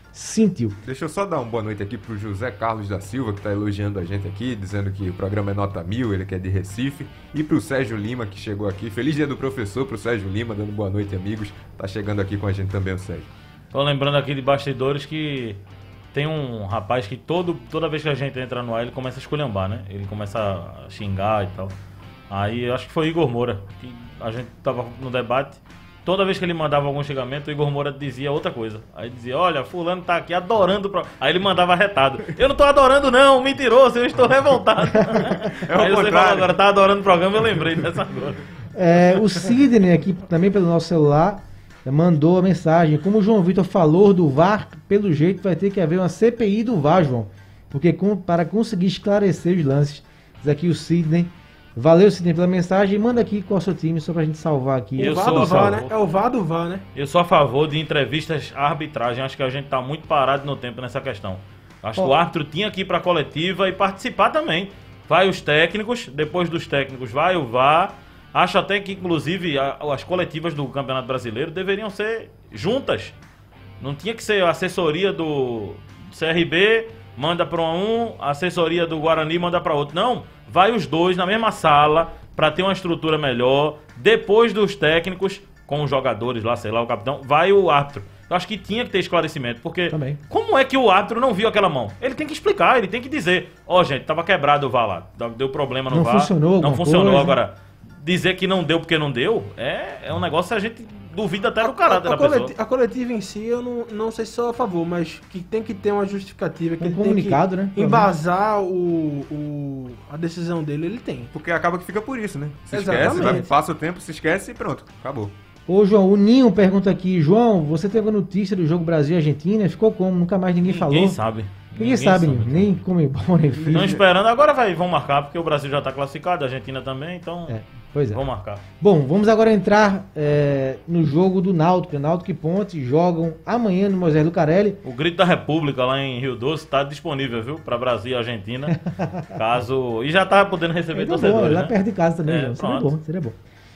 sentiu. Deixa eu só dar uma boa noite aqui pro José Carlos da Silva, que tá elogiando a gente aqui, dizendo que o programa é nota mil, ele que é de Recife. E pro Sérgio Lima, que chegou aqui. Feliz dia do professor pro Sérgio Lima, dando boa noite, amigos. Tá chegando aqui com a gente também o Sérgio. Tô lembrando aqui de bastidores que tem um rapaz que todo, toda vez que a gente entra no ar, ele começa a esculhambar, né? Ele começa a xingar e tal. Aí eu acho que foi Igor Moura, que a gente tava no debate. Toda vez que ele mandava algum xingamento, o Igor Moura dizia outra coisa. Aí dizia, olha, fulano tá aqui adorando o programa. Aí ele mandava retado. Eu não tô adorando não, mentiroso, eu estou revoltado. É Aí você contrário. falou agora, tá adorando o programa, eu lembrei dessa agora. É, o Sidney aqui, também pelo nosso celular, mandou a mensagem. Como o João Vitor falou do V A R, pelo jeito vai ter que haver uma C P I do V A R, João. Porque com, para conseguir esclarecer os lances. Diz aqui o Sidney. Valeu, Sidney, pela mensagem. Manda aqui qual é o seu time, só pra gente salvar aqui. Eu O V A sou do a V A, favor. né? É o V A do V A, né? Eu sou a favor de entrevistas à arbitragem. Acho que a gente tá muito parado no tempo nessa questão. Acho Ó. que o árbitro tinha que ir pra coletiva e participar também. Vai os técnicos, depois dos técnicos vai o V A R. Acho até que, inclusive, a- as coletivas do Campeonato Brasileiro deveriam ser juntas. Não tinha que ser a assessoria do C R B, manda para um, a assessoria do Guarani manda para outro. Não, vai os dois na mesma sala para ter uma estrutura melhor. Depois dos técnicos, com os jogadores lá, sei lá, o capitão, vai o árbitro. Eu acho que tinha que ter esclarecimento, porque Também. como é que o árbitro não viu aquela mão? Ele tem que explicar, ele tem que dizer, ó, gente, tava quebrado o V A R lá, deu problema no Não V A R. funcionou Não alguma funcionou. coisa. Agora, dizer que não deu porque não deu, é, é um negócio que a gente duvida até do caráter a, a, da pessoa. coleti- a coletiva em si, eu não, não sei se sou a favor, mas que tem que ter uma justificativa, que Um ele comunicado, tem né? que embasar o, o, a decisão dele, ele tem. Porque acaba que fica por isso, né? Se Exatamente. esquece, vai, passa o tempo, se esquece e pronto, acabou. Ô, João, o Ninho pergunta aqui. João, você tem alguma notícia do jogo Brasil e Argentina? Ficou como? Nunca mais ninguém, falou. Ninguém sabe. Ninguém, sabe, Ninho. Nem como é bom, nem Estão filho. esperando, agora vai, vão marcar, porque o Brasil já está classificado, a Argentina também, então É, pois é. vão marcar. Bom, vamos agora entrar é, no jogo do Náutico. Náutico e Ponte jogam amanhã no Moisés Lucarelli. O Grito da República lá em Rio Doce está disponível, viu? Para Brasil e Argentina. Caso. E já tá podendo receber Então, torcedores, bom, lá né? perto de casa também, É, João. Seria pronto. bom, seria bom.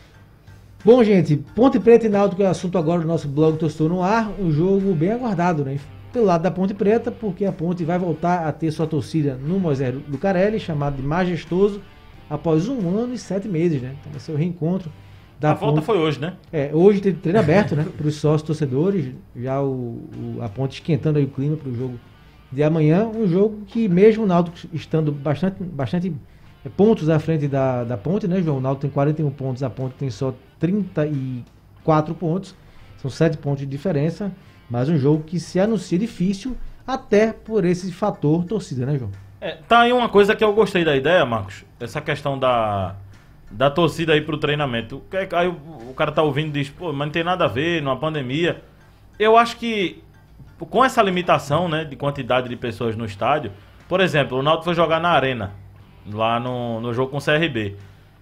Bom, gente, Ponte Preta e Náutico é o assunto agora do nosso blog Torcedor no Ar. Um jogo bem aguardado, né? Pelo lado da Ponte Preta, porque a Ponte vai voltar a ter sua torcida no Moisés Lucarelli, chamado de Majestoso, após um ano e sete meses, né? Então vai ser o reencontro da A volta Ponte. foi hoje, né? É, hoje teve treino aberto, né? Para os sócios torcedores, já o, o- a Ponte esquentando aí o clima para o jogo de amanhã. Um jogo que mesmo o Náutico estando bastante, bastante é, pontos à frente da, da Ponte, né, João? O Náutico tem quarenta e um pontos, a Ponte tem só trinta e quatro pontos. São sete pontos de diferença, mas um jogo que se anuncia difícil até por esse fator torcida, né, João? É, tá aí uma coisa que eu gostei da ideia, Marcos. Essa questão da, da torcida aí pro treinamento. Que é- Aí o, o cara tá ouvindo e diz, pô, mas não tem nada a ver, numa pandemia. Eu acho que com essa limitação, né, de quantidade de pessoas no estádio, por exemplo, o Náutico foi jogar na Arena, lá no, no jogo com o C R B.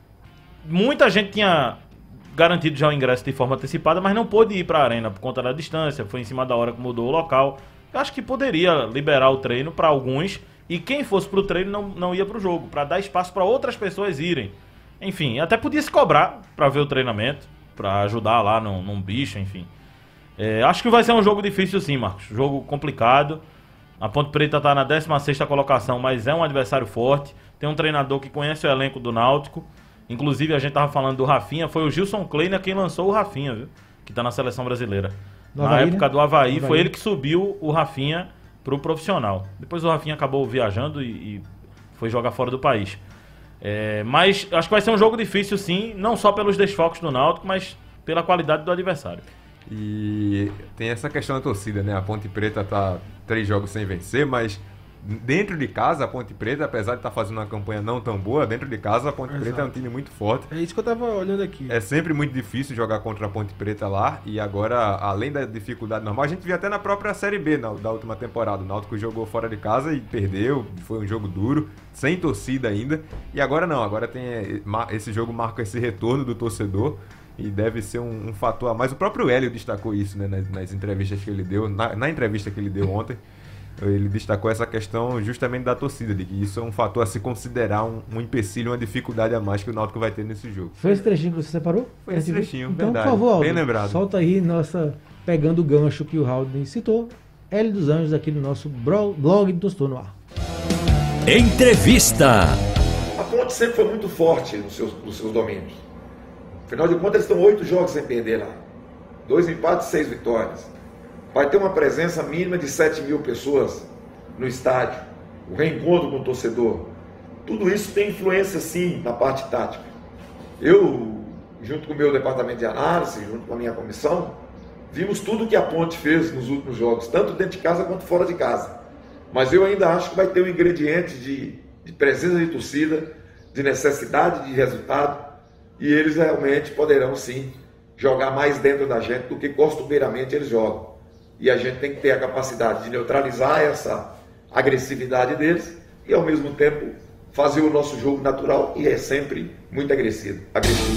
Muita gente tinha garantido já o ingresso de forma antecipada, mas não pôde ir para a Arena por conta da distância, foi em cima da hora que mudou o local. Eu acho que poderia liberar o treino para alguns e quem fosse pro treino não, não ia pro jogo, para dar espaço para outras pessoas irem. Enfim, até podia se cobrar para ver o treinamento, para ajudar lá num, num bicho, enfim. É, acho que vai ser um jogo difícil sim, Marcos. Jogo complicado. A Ponte Preta está na décima sexta colocação, mas é um adversário forte. Tem um treinador que conhece o elenco do Náutico. Inclusive, a gente tava falando do Rafinha. Foi o Gilson Kleiner quem lançou o Rafinha, viu? Que tá na seleção brasileira. Do na Avaí, época né? do Avaí, Do foi Avaí. ele que subiu o Rafinha pro profissional. Depois o Rafinha acabou viajando e, e foi jogar fora do país. É, mas acho que vai ser um jogo difícil sim, não só pelos desfalques do Náutico, mas pela qualidade do adversário. E tem essa questão da torcida, né? A Ponte Preta tá três jogos sem vencer, mas dentro de casa a Ponte Preta, apesar de estar fazendo uma campanha não tão boa, dentro de casa a Ponte Exato. Preta é um time muito forte. É isso que eu tava olhando aqui. É sempre muito difícil jogar contra a Ponte Preta lá. E agora, além da dificuldade normal, a gente viu até na própria Série B na, da última temporada. O Náutico jogou fora de casa e perdeu. Foi um jogo duro, sem torcida ainda. E agora não, agora tem eh, ma- esse jogo marca esse retorno do torcedor. E deve ser um, um fator a mais. O próprio Hélio destacou isso, né, nas, nas entrevistas que ele deu. Na, na entrevista que ele deu ontem, ele destacou essa questão justamente da torcida, de que isso é um fator a se considerar, um, um empecilho, uma dificuldade a mais que o Náutico vai ter nesse jogo. Foi esse trechinho que você separou? Foi esse trechinho, então, verdade. por favor, Aldo, Bem lembrado. solta aí, nossa, pegando o gancho que o Raul citou. Hélio dos Anjos aqui no nosso blog do Torcedor no Ar. Entrevista. A Ponte sempre foi muito forte nos seus, nos seus domínios. Afinal de contas, eles estão oito jogos sem perder lá. Dois empates e seis vitórias. Vai ter uma presença mínima de sete mil pessoas no estádio. O reencontro com o torcedor. Tudo isso tem influência, sim, na parte tática. Eu, junto com o meu departamento de análise, junto com a minha comissão, vimos tudo que a Ponte fez nos últimos jogos, tanto dentro de casa quanto fora de casa. Mas eu ainda acho que vai ter um ingrediente de, de presença de torcida, de necessidade de resultado, e eles realmente poderão, sim, jogar mais dentro da gente do que costumeiramente eles jogam. E a gente tem que ter a capacidade de neutralizar essa agressividade deles e, ao mesmo tempo, fazer o nosso jogo natural, e é sempre muito agressivo. agressivo.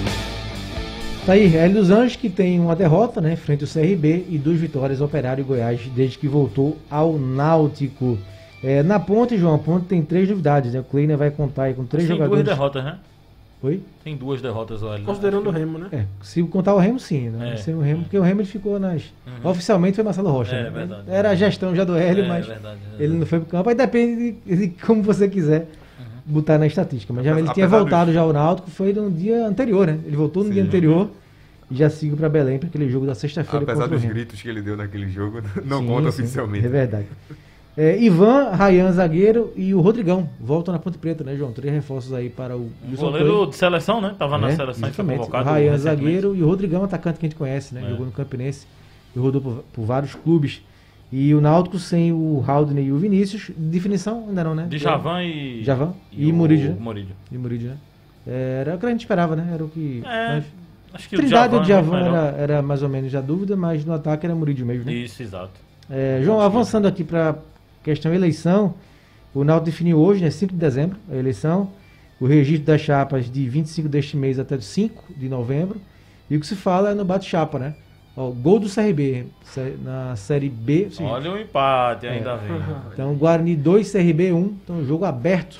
Tá aí, Hélio dos Anjos, que tem uma derrota, né, frente ao C R B e duas vitórias, Operário e Goiás, desde que voltou ao Náutico. É, na Ponte, João, a Ponte tem três novidades, né? O Kleiner vai contar aí com três tem jogadores. Tem duas derrotas, né? Oi? Tem duas derrotas, o Hélio. Considerando o Remo, né? É, se contar o Remo, sim, né? É. Se o Remo, porque o Remo ele ficou nas... Uhum. Oficialmente foi Marcelo Rocha, É, né? verdade. Era a gestão já do Hélio, É, mas verdade, verdade. ele não foi pro campo. Aí depende de, de como você quiser Uhum. botar na estatística. Mas já, ele Apesar tinha dos- voltado já ao Náutico, foi no dia anterior, né? Ele voltou no Sim. dia anterior e já seguiu para Belém para aquele jogo da sexta-feira Apesar contra o dos Remo. gritos que ele deu naquele jogo, não Sim, conta sim, oficialmente. É verdade. É, Ivan, Rayan, zagueiro, e o Rodrigão voltam na Ponte Preta, né, João? Três reforços aí para o O Wilson goleiro Coelho. de seleção, né? Tava na É, seleção e foi exatamente. convocado. O Rayan, recentemente. zagueiro, e o Rodrigão, atacante que a gente conhece, né? É. Jogou no Campinense e rodou por, por vários clubes. E o Náutico sem o Haldane e o Vinícius. Definição ainda não, né? De Javan e... Javan e, o Murídio, né? Murídio. E Murídio, né? Era o que a gente esperava, né? Era o que... É, mas- acho que Trindade o ou Djavan é Djavan muito melhor. era, era mais ou menos a dúvida, mas no ataque era Murídio mesmo, né? Isso, exato. É, João, avançando aqui para questão eleição, o Náutico definiu hoje, né, cinco de dezembro, a eleição, o registro das chapas de vinte e cinco deste mês até cinco de novembro, e o que se fala é no bate-chapa, né? Ó, gol do C R B sé- na Série B. Sim. Olha o empate, ainda É. vem. Então, Guarani dois, C R B um, então jogo aberto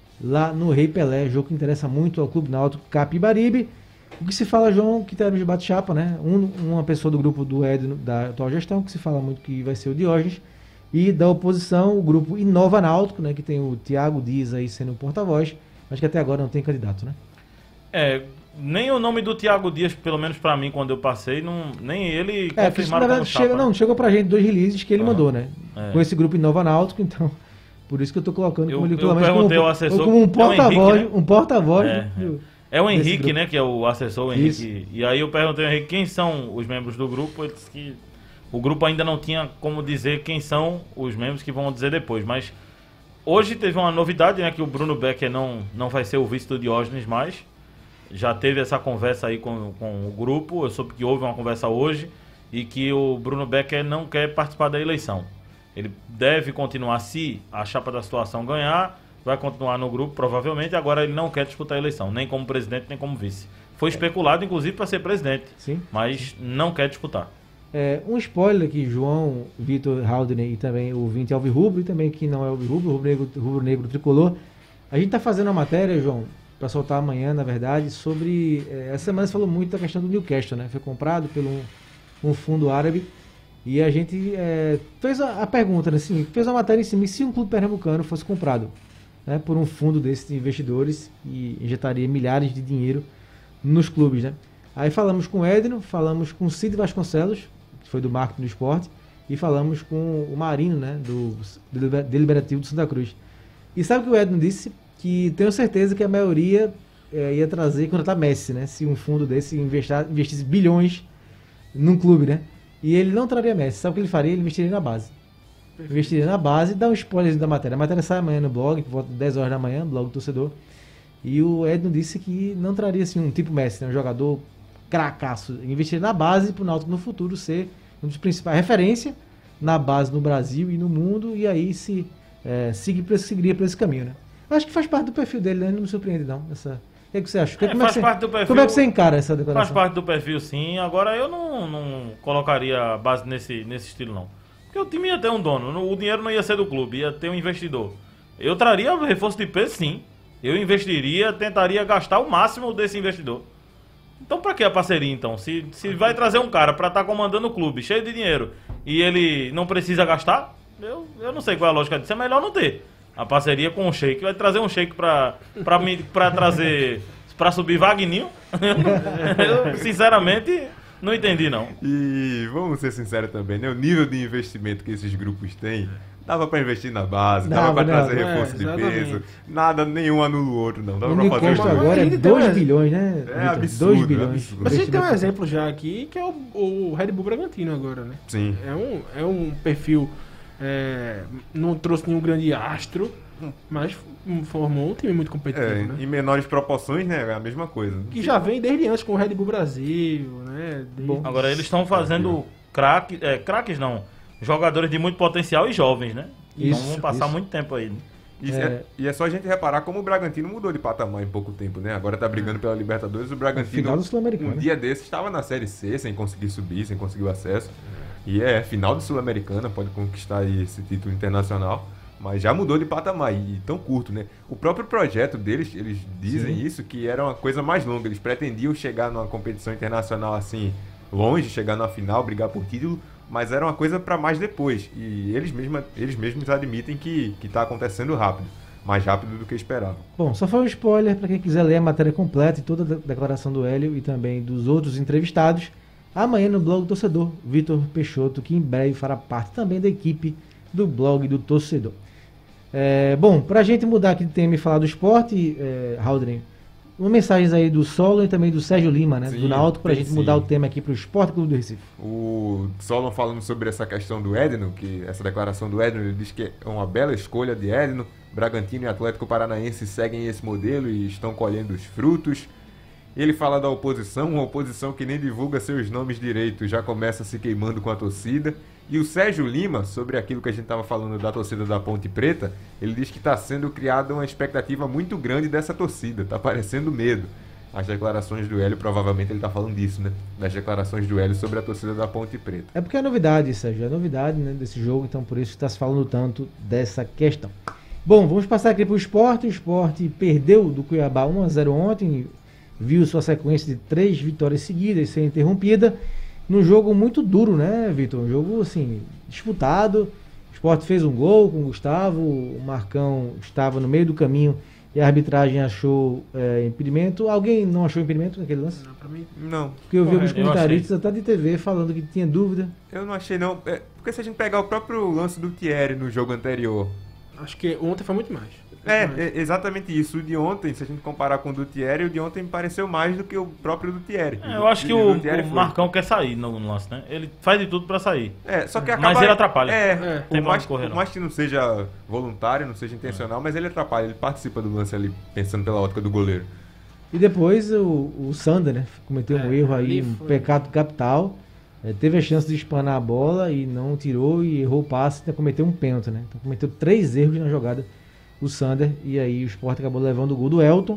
lá no Rei Pelé, jogo que interessa muito ao Clube Náutico Capibaribe. O que se fala, João, que termos de bate-chapa, né? Um, uma pessoa do grupo do Edno, da atual gestão, que se fala muito que vai ser o Diógenes, e da oposição, o grupo Inova Náutico, né? Que tem o Thiago Dias aí sendo o porta-voz, mas que até agora não tem candidato, né? É, nem o nome do Thiago Dias, pelo menos pra mim, quando eu passei, não, nem ele É, porque isso, na confirmaram como verdade, chapa. chega, não, chegou pra gente dois releases que ele Aham. mandou, né? É. Com esse grupo Inova Náutico, então, por isso que eu tô colocando Eu- como ele, eu pelo menos, perguntei como, ao assessor, como um é o porta-voz, Henrique, né? um porta-voz É, do- É o desse Henrique, grupo. né? Que é o assessor, o Henrique. Isso. E aí eu perguntei ao Henrique quem são os membros do grupo. Ele disse que o grupo ainda não tinha como dizer quem são os membros, que vão dizer depois. Mas hoje teve uma novidade, né? Que o Bruno Becker não, não vai ser o vice do Diógenes mais. Já teve essa conversa aí com, com o grupo. Eu soube que houve uma conversa hoje e que o Bruno Becker não quer participar da eleição. Ele deve continuar, se a chapa da situação ganhar, vai continuar no grupo, provavelmente. Agora ele não quer disputar a eleição, nem como presidente, nem como vice. Foi especulado, inclusive, para ser presidente, Sim. mas não quer disputar. É, um spoiler aqui, João, Vitor, Haldane e também o Vinte Alvirrubro, e também que não é o Alvirrubro, o Rubro Negro, Rubro Negro Tricolor. A gente está fazendo uma matéria, João, para soltar amanhã, na verdade, sobre... É, essa semana você falou muito da questão do Newcastle, né? Foi comprado por um, um fundo árabe. E a gente é, fez a, a pergunta, né? Assim, fez uma matéria em cima, e se um clube pernambucano fosse comprado, né, por um fundo desses de investidores e injetaria milhares de dinheiro nos clubes, né? Aí falamos com o Edno, falamos com o Cid Vasconcelos, que foi do marketing do esporte, e falamos com o Marino, né, do Deliberativo do Santa Cruz. E sabe o que o Edno disse? Que tenho certeza que a maioria é, ia trazer, contratar Messi, né? Se um fundo desse investar, investisse bilhões num clube, né? E ele não traria Messi. Sabe o que ele faria? Ele investiria na base. Investiria na base, dá um spoiler da matéria. A matéria sai amanhã no blog, por volta de dez horas da manhã, no blog do torcedor. E o Edno disse que não traria assim, um tipo Messi, né? Um jogador cracaço. Investiria na base para o Náutico no futuro ser um dos principais referência na base no Brasil e no mundo. E aí se é, seguir pra, seguiria por esse caminho, né? Acho que faz parte do perfil dele, né? Não me surpreende, não. Essa... O que, é que você acha? É, como, faz é que você... parte do perfil. como é que você encara essa Faz declaração? parte do perfil, sim. Agora eu não, não colocaria a base nesse, nesse estilo, não. Porque o time ia ter um dono. O dinheiro não ia ser do clube, ia ter um investidor. Eu traria reforço de peso, sim. Eu investiria, tentaria gastar o máximo desse investidor. Então pra que a parceria, então? Se, se vai trazer um cara pra estar comandando o clube, cheio de dinheiro, e ele não precisa gastar, eu, eu não sei qual é a lógica disso. É melhor não ter a parceria com o Sheik. Vai trazer um Sheik pra, pra, mim, pra trazer... Pra subir Vagninho? Eu, sinceramente, não entendi, não. E vamos ser sinceros também, né? O nível de investimento que esses grupos têm, dava pra investir na base, dava, dava pra não, trazer é, reforço de exatamente. peso, nada, nenhum anula o outro, não. Dava O pra fazer os custo dois. agora é Ele tem dois um- bilhões, né? É Vitor? absurdo, dois é bilhões. absurdo. Mas a gente tem um exemplo já aqui, que é o, o Red Bull Bragantino agora, né? Sim. É um, é um perfil, é, não trouxe nenhum grande astro, mas formou um time muito competitivo, É, né? em menores proporções, né? É a mesma coisa. Que já vem desde antes com o Red Bull Brasil, né? Desde- Agora eles estão fazendo craque, é, craques não, jogadores de muito potencial e jovens, né? Então Isso, vão passar isso. muito tempo aí. Né? E é. É. e é só a gente reparar como o Bragantino mudou de patamar em pouco tempo, né? Agora tá brigando pela Libertadores. O Bragantino, Final do Sul-Americano. um dia desses, estava na Série C, sem conseguir subir, sem conseguir o acesso. E é final do Sul-Americana, pode conquistar aí esse título internacional. Mas já mudou de patamar, e tão curto, né? O próprio projeto deles, eles dizem Sim. isso, que era uma coisa mais longa. Eles pretendiam chegar numa competição internacional assim, longe, chegar na final, brigar por título, mas era uma coisa para mais depois. E eles mesmos, eles mesmos admitem que está acontecendo rápido, mais rápido do que esperavam. Bom, só foi um spoiler para quem quiser ler a matéria completa e toda a declaração do Hélio e também dos outros entrevistados. Amanhã no blog do torcedor, Vitor Peixoto, que em breve fará parte também da equipe do blog do torcedor. É, bom, pra gente mudar aqui de tema e falar do esporte, é, Haldren, uma mensagem aí do Solo e também do Sérgio Lima, né? Sim, do Náutico, pra tem gente sim. mudar o tema aqui pro Esporte Clube do Recife. O Solon falando sobre essa questão do Edno, que essa declaração do Edno, ele diz que é uma bela escolha de Edno. Bragantino e Atlético Paranaense seguem esse modelo e estão colhendo os frutos. Ele fala da oposição, uma oposição que nem divulga seus nomes direito, já começa se queimando com a torcida. E o Sérgio Lima, sobre aquilo que a gente estava falando da torcida da Ponte Preta, ele diz que está sendo criada uma expectativa muito grande dessa torcida, está parecendo medo. As declarações do Hélio, provavelmente ele está falando disso, né? Das declarações do Hélio sobre a torcida da Ponte Preta. É porque é novidade, Sérgio, é novidade, né, desse jogo, então por isso que está se falando tanto dessa questão. Bom, vamos passar aqui para o esporte. O esporte perdeu do Cuiabá um a zero ontem, viu sua sequência de três vitórias seguidas sem interrompida, num jogo muito duro, né, Vitor? Um jogo, assim, disputado. O Sport fez um gol com o Gustavo, o Marcão estava no meio do caminho e a arbitragem achou é, impedimento. Alguém não achou impedimento naquele lance? Não, pra mim, Não, Porque eu vi alguns Correto, eu comentaristas até de T V falando que tinha dúvida. eu não achei não. É, porque se a gente pegar o próprio lance do Thierry no jogo anterior, acho que ontem foi muito mais. É, Muito mais. é exatamente isso. O de ontem, se a gente comparar com o do Thierry, o de ontem me pareceu mais do que o próprio do Thierry. É, eu acho que do o, Thierry o foi. Marcão quer sair no lance, né? Ele faz de tudo pra sair. É, só que Mas acaba... ele atrapalha. É, É, por, tem pra mais, onde correr, por não. mais que não seja voluntário, não seja intencional, mas ele atrapalha, ele participa do lance ali, pensando pela ótica do goleiro. E depois o, o Sander, né, cometeu um É, erro aí, ali um foi- pecado capital. É, teve a chance de espanar a bola e não tirou e errou o passe, então cometeu um pênalti, né? Então cometeu três erros na jogada, o Sander, e aí o Sport acabou levando o gol do Elton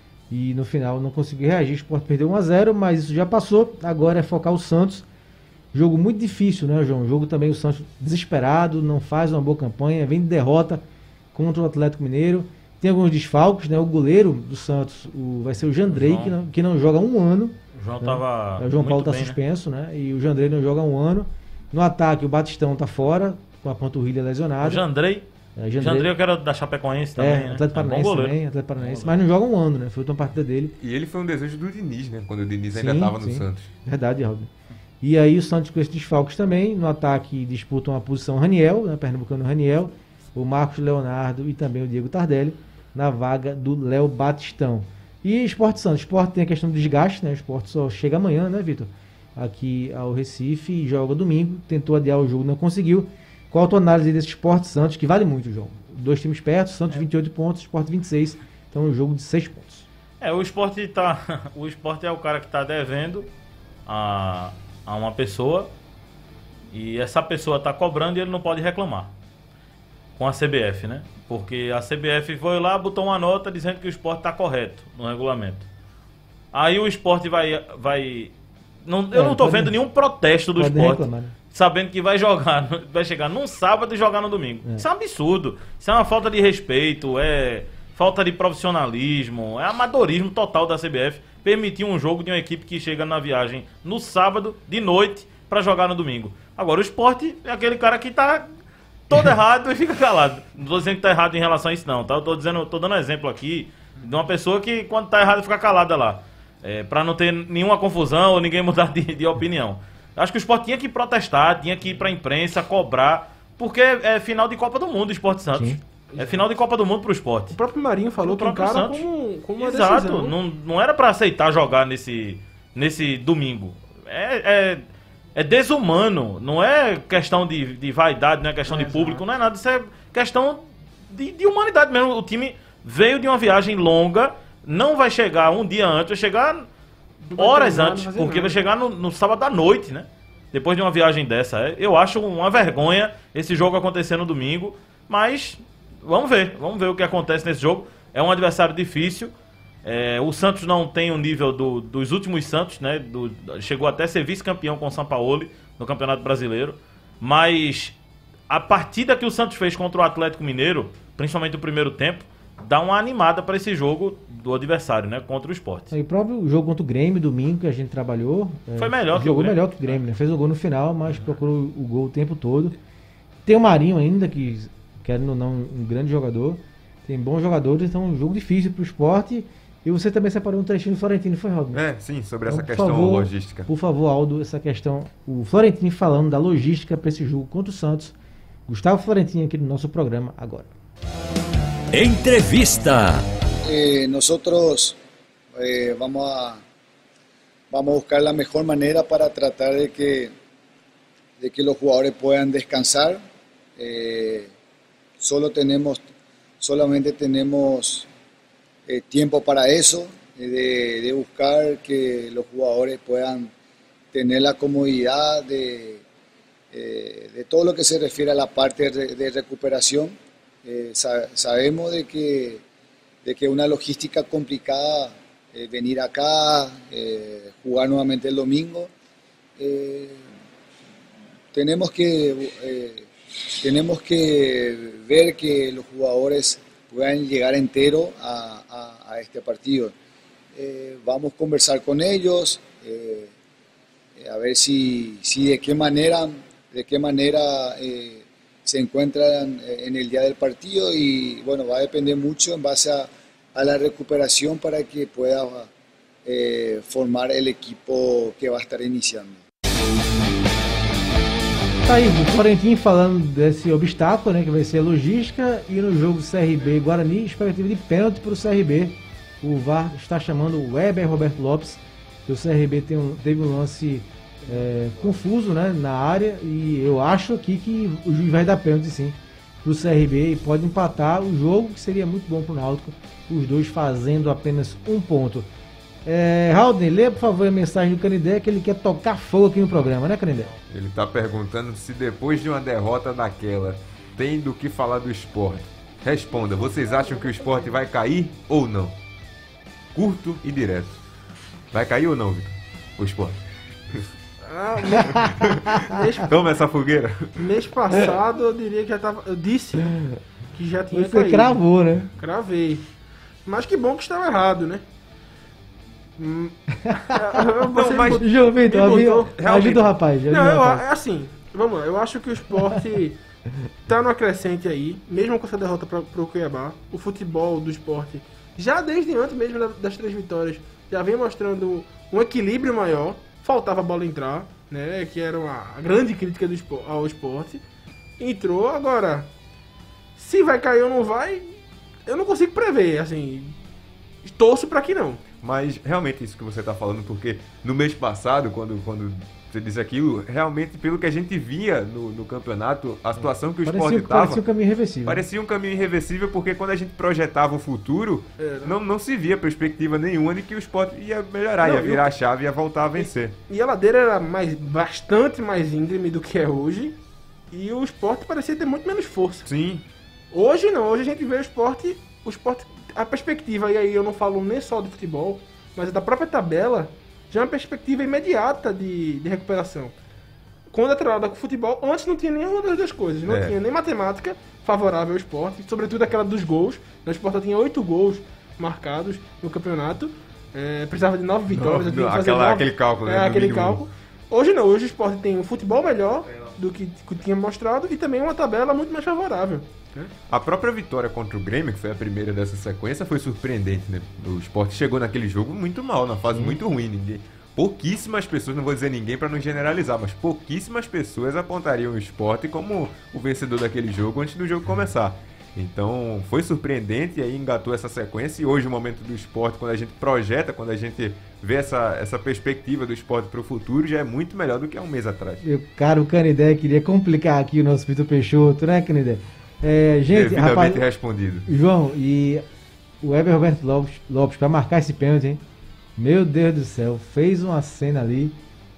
e no final não conseguiu reagir. O Sport perdeu um a zero, mas isso já passou. Agora é focar o Santos. Jogo muito difícil, né, João? Jogo também o Santos desesperado, não faz uma boa campanha, vem de derrota contra o Atlético Mineiro. Tem alguns desfalques, né? O goleiro do Santos o, vai ser o Jandrei, João. que não, que não joga há um ano. O João É. tava. O João muito Paulo está bem, né? suspenso, né? E o Jandrei não joga há um ano. No ataque, o Batistão está fora, com a panturrilha lesionada. O Jandrei. É, O Jandrei eu quero da Chapecoense também, é, né? Atlético É bom Paranaense goleiro. também, Atlético Paranaense, Bom mas não joga há um ano, né? Foi a última partida dele. E ele foi um desejo do Diniz, né? Quando o Diniz ainda Sim, estava no sim. Santos. Verdade, Aldo. E aí o Santos com esses desfalques também. No ataque disputam a posição Raniel, né? Pernambucano Raniel, o Marcos Leonardo e também o Diego Tardelli na vaga do Léo Batistão. E Sport Santos. Sport tem a questão do desgaste, né? O Sport só chega amanhã, né, Vitor? Aqui ao Recife e joga domingo. Tentou adiar o jogo, não conseguiu. Qual a tua análise desse Sport Santos, que vale muito, João? Dois times perto, Santos vinte e oito pontos, Sport vinte e seis. Então um jogo de seis pontos. É, o esporte tá. O esporte é o cara que tá devendo a, a uma pessoa. E essa pessoa tá cobrando e ele não pode reclamar. Com a C B F, né? Porque a C B F foi lá, botou uma nota dizendo que o esporte tá correto no regulamento. Aí o esporte vai. vai não, eu É, não tô pode- vendo nenhum protesto do pode esporte. reclamar, né? Sabendo que vai jogar, vai chegar num sábado e jogar no domingo. É. Isso é um absurdo. Isso é uma falta de respeito, é falta de profissionalismo, é amadorismo total da C B F permitir um jogo de uma equipe que chega na viagem no sábado, de noite, para jogar no domingo. Agora, o Sport é aquele cara que tá todo errado e fica calado. Não tô dizendo que tá errado em relação a isso, não, tá? Eu tô dizendo, tô dando um exemplo aqui de uma pessoa que, quando tá errado, fica calada lá. É, para não ter nenhuma confusão ou ninguém mudar de, de opinião. Acho que o Sport tinha que protestar, tinha que ir pra imprensa, cobrar, porque é final de Copa do Mundo, o Sport Santos. Sim. É final de Copa do Mundo pro Sport. O próprio Marinho falou que o cara como, como uma Exato, decisão. Não, não era pra aceitar jogar nesse, nesse domingo. É, é, é desumano, não é questão de, de vaidade, não é questão é, de público, exato. Não é nada, isso é questão de, de humanidade mesmo. O time veio de uma viagem longa, não vai chegar um dia antes, vai chegar horas antes, porque vai chegar no, no sábado à noite, né? Depois de uma viagem dessa. Eu acho uma vergonha esse jogo acontecer no domingo, mas vamos ver, vamos ver o que acontece nesse jogo. É um adversário difícil. É, o Santos não tem o nível do, dos últimos Santos, né? Do, chegou até a ser vice-campeão com o Sampaoli no Campeonato Brasileiro. Mas a partida que o Santos fez contra o Atlético Mineiro, principalmente o primeiro tempo, dá uma animada para esse jogo do adversário, né? Contra o Sport. E o próprio jogo contra o Grêmio, domingo, que a gente trabalhou. Foi melhor é, que o Grêmio. Jogou melhor que o Grêmio, né? Fez o gol no final, mas procurou o gol o tempo todo. Tem o Marinho ainda, que, querendo ou não, um grande jogador. Tem bons jogadores, então é um jogo difícil pro Sport. E você também separou um trechinho do Florentino, foi, Rodney? É, sim, sobre então, essa questão favor, logística. Por favor, Aldo, essa questão. O Florentino falando da logística para esse jogo contra o Santos. Gustavo Florentino aqui no nosso programa agora. Entrevista. Eh, nosotros eh, vamos a vamos a buscar la mejor manera para tratar de que de que los jugadores puedan descansar. Eh, solo tenemos solamente tenemos eh, tiempo para eso, eh, de, de buscar que los jugadores puedan tener la comodidad de eh, de todo lo que se refiere a la parte de, de recuperación. Eh, sa- sabemos de que de que una logística complicada, eh, venir acá, eh, jugar nuevamente el domingo. Eh, tenemos que eh, tenemos que ver que los jugadores puedan llegar enteros a, a, a este partido. Eh, vamos a conversar con ellos, eh, a ver si, si de qué manera, de qué manera eh, se encuentran en el día del partido, y bueno, va a depender mucho en base a, a la recuperación para que pueda eh, formar el equipo que va a estar iniciando. Tá aí, o Florentino falando desse obstáculo, né, que vai ser a logística, e no jogo C R B Guarani, expectativa de pênalti para o C R B. O V A R está chamando o Weber Roberto Lopes, que o C R B tem um, teve um lance é, confuso, né, na área, e eu acho aqui que o juiz vai dar pênalti sim para o C R B e pode empatar o jogo, que seria muito bom para o Náutico, os dois fazendo apenas um ponto. É, Raulden, lê por favor a mensagem do Canindé, que ele quer tocar fogo aqui no programa, né, Canindé? Ele tá perguntando se depois de uma derrota daquela tem do que falar do Sport. Responda, vocês acham que o Sport vai cair ou não? Curto e direto. Vai cair ou não, Vitor? O Sport. Ah, mês, Toma essa fogueira. mês passado eu diria que já tava. Eu disse que já tinha Você caído. cravou, né? Cravei. Mas que bom que estava errado, né? Hum, Não, mas João Vitor, me botou- ajuda, ajuda o rapaz. Ajuda Não, o eu, rapaz. é assim, vamos lá, eu acho que o Sport tá numa crescente aí, mesmo com essa derrota pra, pro Cuiabá. O futebol do Sport, já desde antes mesmo da- das três vitórias, já vem mostrando um equilíbrio maior. Faltava a bola entrar, né, que era uma a grande crítica do Sport, ao Sport. Entrou, agora, se vai cair ou não vai, eu não consigo prever, assim, torço pra que não. Mas realmente isso que você está falando, porque no mês passado, quando, quando você disse aquilo, realmente pelo que a gente via no, no campeonato, a situação que o Parecia, Sport estava parecia um caminho irreversível. parecia um caminho irreversível, porque quando a gente projetava o futuro, Era. não, não se via perspectiva nenhuma de que o Sport ia melhorar, Não, ia virar eu- a chave e ia voltar a vencer. E a ladeira era mais, bastante mais íngreme do que é hoje. E o Sport parecia ter muito menos força. Sim, Hoje não, hoje a gente vê o Sport, o Sport, a perspectiva, e aí eu não falo nem só do futebol, mas da própria tabela, já é uma perspectiva imediata de, de recuperação. Quando é treinada com o futebol, antes não tinha nenhuma das duas coisas. Não É. tinha nem matemática favorável ao Sport, sobretudo aquela dos gols. O Sport já tinha oito gols marcados no campeonato. É, precisava de nove vitórias. Não, eu tinha que fazer aquela- nove- aquele cálculo, né, É, no aquele mínimo. cálculo. Hoje não, hoje o Sport tem um futebol melhor do que, que tinha mostrado e também uma tabela muito mais favorável. Né? A própria vitória contra o Grêmio, que foi a primeira dessa sequência, foi surpreendente, né? O Sport chegou naquele jogo muito mal, na fase muito ruim. Ninguém, pouquíssimas pessoas, não vou dizer ninguém para não generalizar, mas pouquíssimas pessoas apontariam o Sport como o vencedor daquele jogo antes do jogo começar. Então foi surpreendente e aí engatou essa sequência. E hoje o momento do Sport, quando a gente projeta, quando a gente vê essa, essa perspectiva do Sport para o futuro, já é muito melhor do que há um mês atrás. Meu caro Canidé, queria complicar aqui o nosso Vitor Peixoto, né, Canidé? É, gente, rapaz, respondido. João, e o Heber Roberto Lopes, Lopes para marcar esse pênalti, hein? Meu Deus do céu, fez uma cena ali,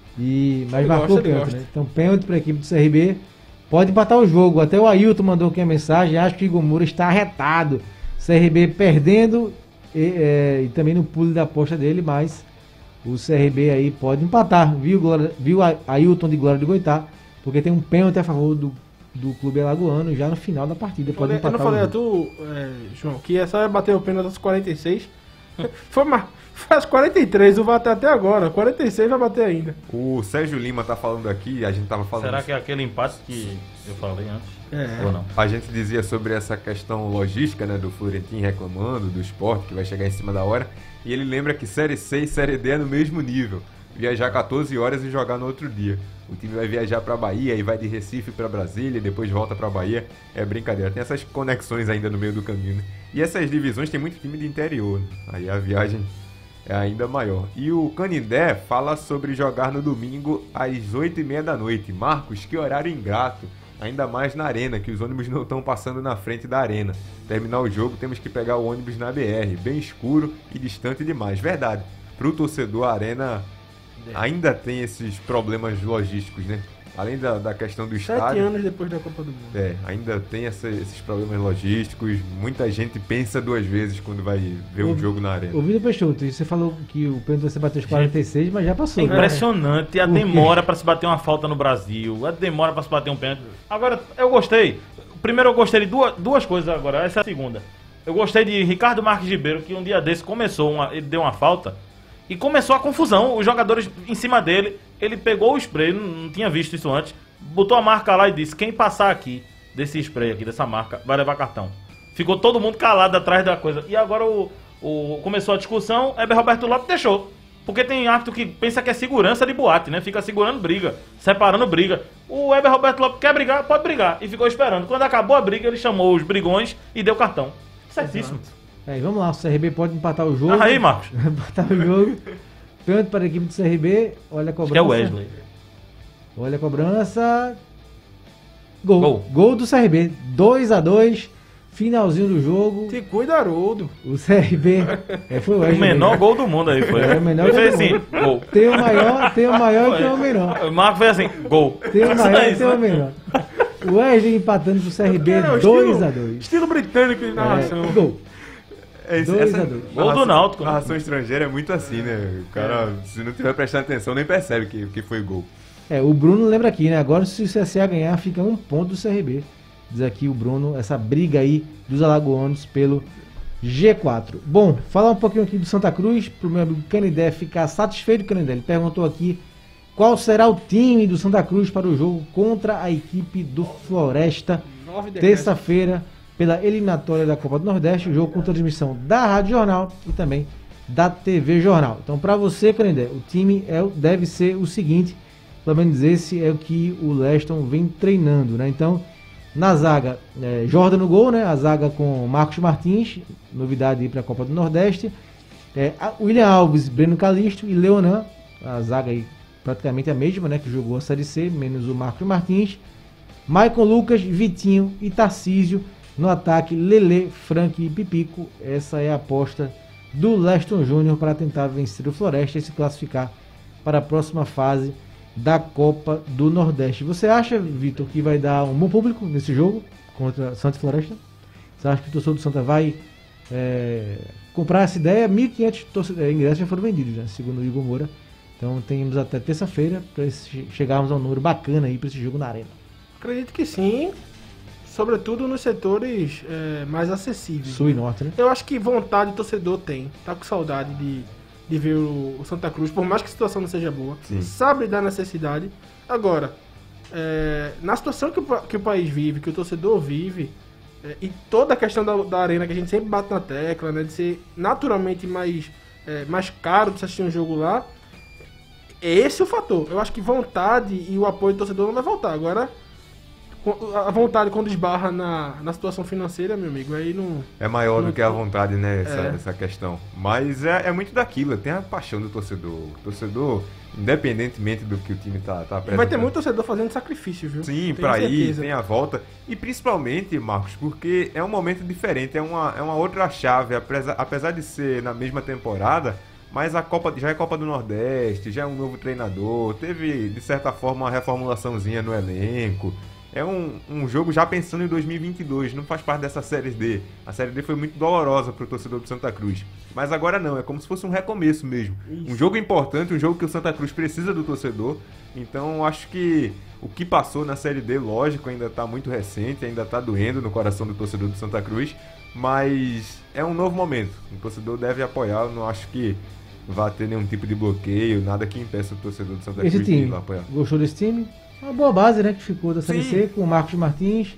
e mas ele marcou o pênalti, né? Então pênalti para a equipe do C R B. Pode empatar o jogo. Até o Ailton mandou aqui a mensagem. Acho que o Igor Moura está arretado. C R B perdendo e, é, e também no pulo da aposta dele, mas o C R B aí pode empatar. Viu, Glória, viu a Ailton de Glória de Goitá? Porque tem um pênalti a favor do, do clube alagoano já no final da partida. Pode eu não falei a tu, é, João, que essa bater o pênalti aos quarenta e seis. Foi uma... Faz quarenta e três, o vai até, até agora. quarenta e seis vai bater ainda. O Sérgio Lima tá falando aqui, a gente tava falando... Será que é aquele empate que eu falei antes? É. Ou não? A gente dizia sobre essa questão logística, né, do Florentino reclamando, do Sport, que vai chegar em cima da hora. E ele lembra que Série C e Série D é no mesmo nível. Viajar quatorze horas e jogar no outro dia. O time vai viajar pra Bahia e vai de Recife pra Brasília e depois volta pra Bahia. É brincadeira. Tem essas conexões ainda no meio do caminho, né? E essas divisões tem muito time de interior, né? Aí a viagem... é ainda maior. E o Canindé fala sobre jogar no domingo às oito e meia da noite. Marcos, que horário ingrato. Ainda mais na arena, que os ônibus não estão passando na frente da arena. Terminar o jogo, temos que pegar o ônibus na B R. Bem escuro e distante demais. Verdade. Para o torcedor, a arena ainda tem esses problemas logísticos, né? Além da, da questão do Sete estádio... anos depois da Copa do Mundo. É, ainda tem essa, esses problemas logísticos. Muita gente pensa duas vezes quando vai ver um o, jogo na arena. O Vitor Peixoto, você falou que o pênalti você bateu os quarenta e seis, mas já passou. É impressionante né? a demora para se bater uma falta no Brasil, a demora para se bater um pênalti. Agora, eu gostei. Primeiro eu gostei de duas, duas coisas agora, essa é a segunda. Eu gostei de Ricardo Marques Ribeiro, que um dia desse começou, uma, ele deu uma falta e começou a confusão, os jogadores em cima dele, ele pegou o spray, não, não tinha visto isso antes, botou a marca lá e disse, quem passar aqui, desse spray aqui, dessa marca, vai levar cartão. Ficou todo mundo calado atrás da coisa. E agora o, o, começou a discussão, Heber Roberto Lopes deixou. Porque tem árbitro que pensa que é segurança de boate, né? Fica segurando briga, separando briga. O Heber Roberto Lopes quer brigar, pode brigar. E ficou esperando. Quando acabou a briga, ele chamou os brigões e deu cartão. Certíssimo. É, vamos lá, o C R B pode empatar o jogo. Ah, aí, Marcos. Empatar o jogo. Pênalti para a equipe do C R B. Olha a cobrança. Acho que é o Wesley. Olha a cobrança. Gol. Gol. Gol do C R B. dois a dois. Finalzinho do jogo. Te cuida, Haroldo. O C R B. É, foi o Wesley. O menor gol do mundo aí foi. É, o menor Ele gol fez do assim, mundo. gol. Tem o maior, tem o maior e tem o menor. O Marcos fez assim, gol. Tem o maior e Isso, tem o né? menor. O Wesley empatando pro C R B Não, dois a dois. Estilo britânico de narração. É, gol. É, esse- dois essa a dois. Gol do narração- Náutico, né? narração estrangeira é muito assim, né? O cara, se não tiver prestando atenção, nem percebe que, que foi gol. É, o Bruno lembra aqui, né? Agora se o C S A ganhar, fica um ponto do C R B. Diz aqui o Bruno, essa briga aí dos alagoanos pelo G quatro. Bom, falar um pouquinho aqui do Santa Cruz, pro meu amigo Canidé ficar satisfeito, Canidé. Ele perguntou aqui qual será o time do Santa Cruz para o jogo contra a equipe do Floresta, Nove de terça-feira, pela eliminatória da Copa do Nordeste, o jogo com transmissão da Rádio Jornal e também da T V Jornal. Então, para você, Canidé, o time é, o- deve ser o seguinte, pelo menos esse é o que o Leston vem treinando, né? Então, na zaga, é, Jordan no gol, né? A zaga com Marcos Martins, novidade aí para a Copa do Nordeste. É, a- William Alves, Breno Calixto e Leonan, a zaga aí praticamente a mesma, né? Que jogou a Série C, menos o Marcos Martins. Maicon Lucas, Vitinho e Tarcísio. No ataque, Lelê, Frank e Pipico. Essa é a aposta do Leston Júnior para tentar vencer o Floresta e se classificar para a próxima fase da Copa do Nordeste. Você acha, Vitor, que vai dar um bom público nesse jogo contra Santa e Floresta? Você acha que o torcedor do Santa vai é, comprar essa ideia? mil e quinhentos torce- é, ingressos já foram vendidos, né, segundo o Igor Moura. Então temos até terça-feira para chegarmos a um número bacana aí para esse jogo na Arena. Acredito que sim. Sobretudo nos setores é, mais acessíveis. Sul e Norte, né? Eu acho que vontade o torcedor tem. Tá com saudade de, de ver o, o Santa Cruz, por mais que a situação não seja boa. Sim. Sabe da necessidade. Agora, é, na situação que o, que o país vive, que o torcedor vive, é, e toda a questão da, da arena, que a gente sempre bate na tecla, né, de ser naturalmente mais, é, mais caro de se assistir um jogo lá, é esse o fator. Eu acho que vontade e o apoio do torcedor não vai voltar. Agora, a vontade quando esbarra na, na situação financeira, meu amigo, aí não... É maior não, do que a vontade, né, essa, É. essa questão. Mas é, é muito daquilo, tem a paixão do torcedor. O torcedor, independentemente do que o time tá, tá E apresentando. vai ter muito torcedor fazendo sacrifício, viu? Sim, Tenho pra ir, certeza. tem a volta. E principalmente, Marcos, porque é um momento diferente, é uma, é uma outra chave, apesar, apesar de ser na mesma temporada, mas a Copa já é Copa do Nordeste, já é um novo treinador, teve, de certa forma, uma reformulaçãozinha no elenco. É um, um jogo já pensando em dois mil e vinte e dois, não faz parte dessa Série D. A Série D foi muito dolorosa pro torcedor do Santa Cruz. Mas agora não, é como se fosse um recomeço mesmo. Isso. Um jogo importante, um jogo que o Santa Cruz precisa do torcedor. Então acho que o que passou na Série D, lógico, ainda tá muito recente, ainda tá doendo no coração do torcedor do Santa Cruz. Mas é um novo momento, o torcedor deve apoiar, eu não acho que vá ter nenhum tipo de bloqueio, nada que impeça o torcedor do Santa Esse Cruz de ir time, lá apoiar. gostou desse time? Uma boa base, né, que ficou da Série Sim. C, com o Marcos Martins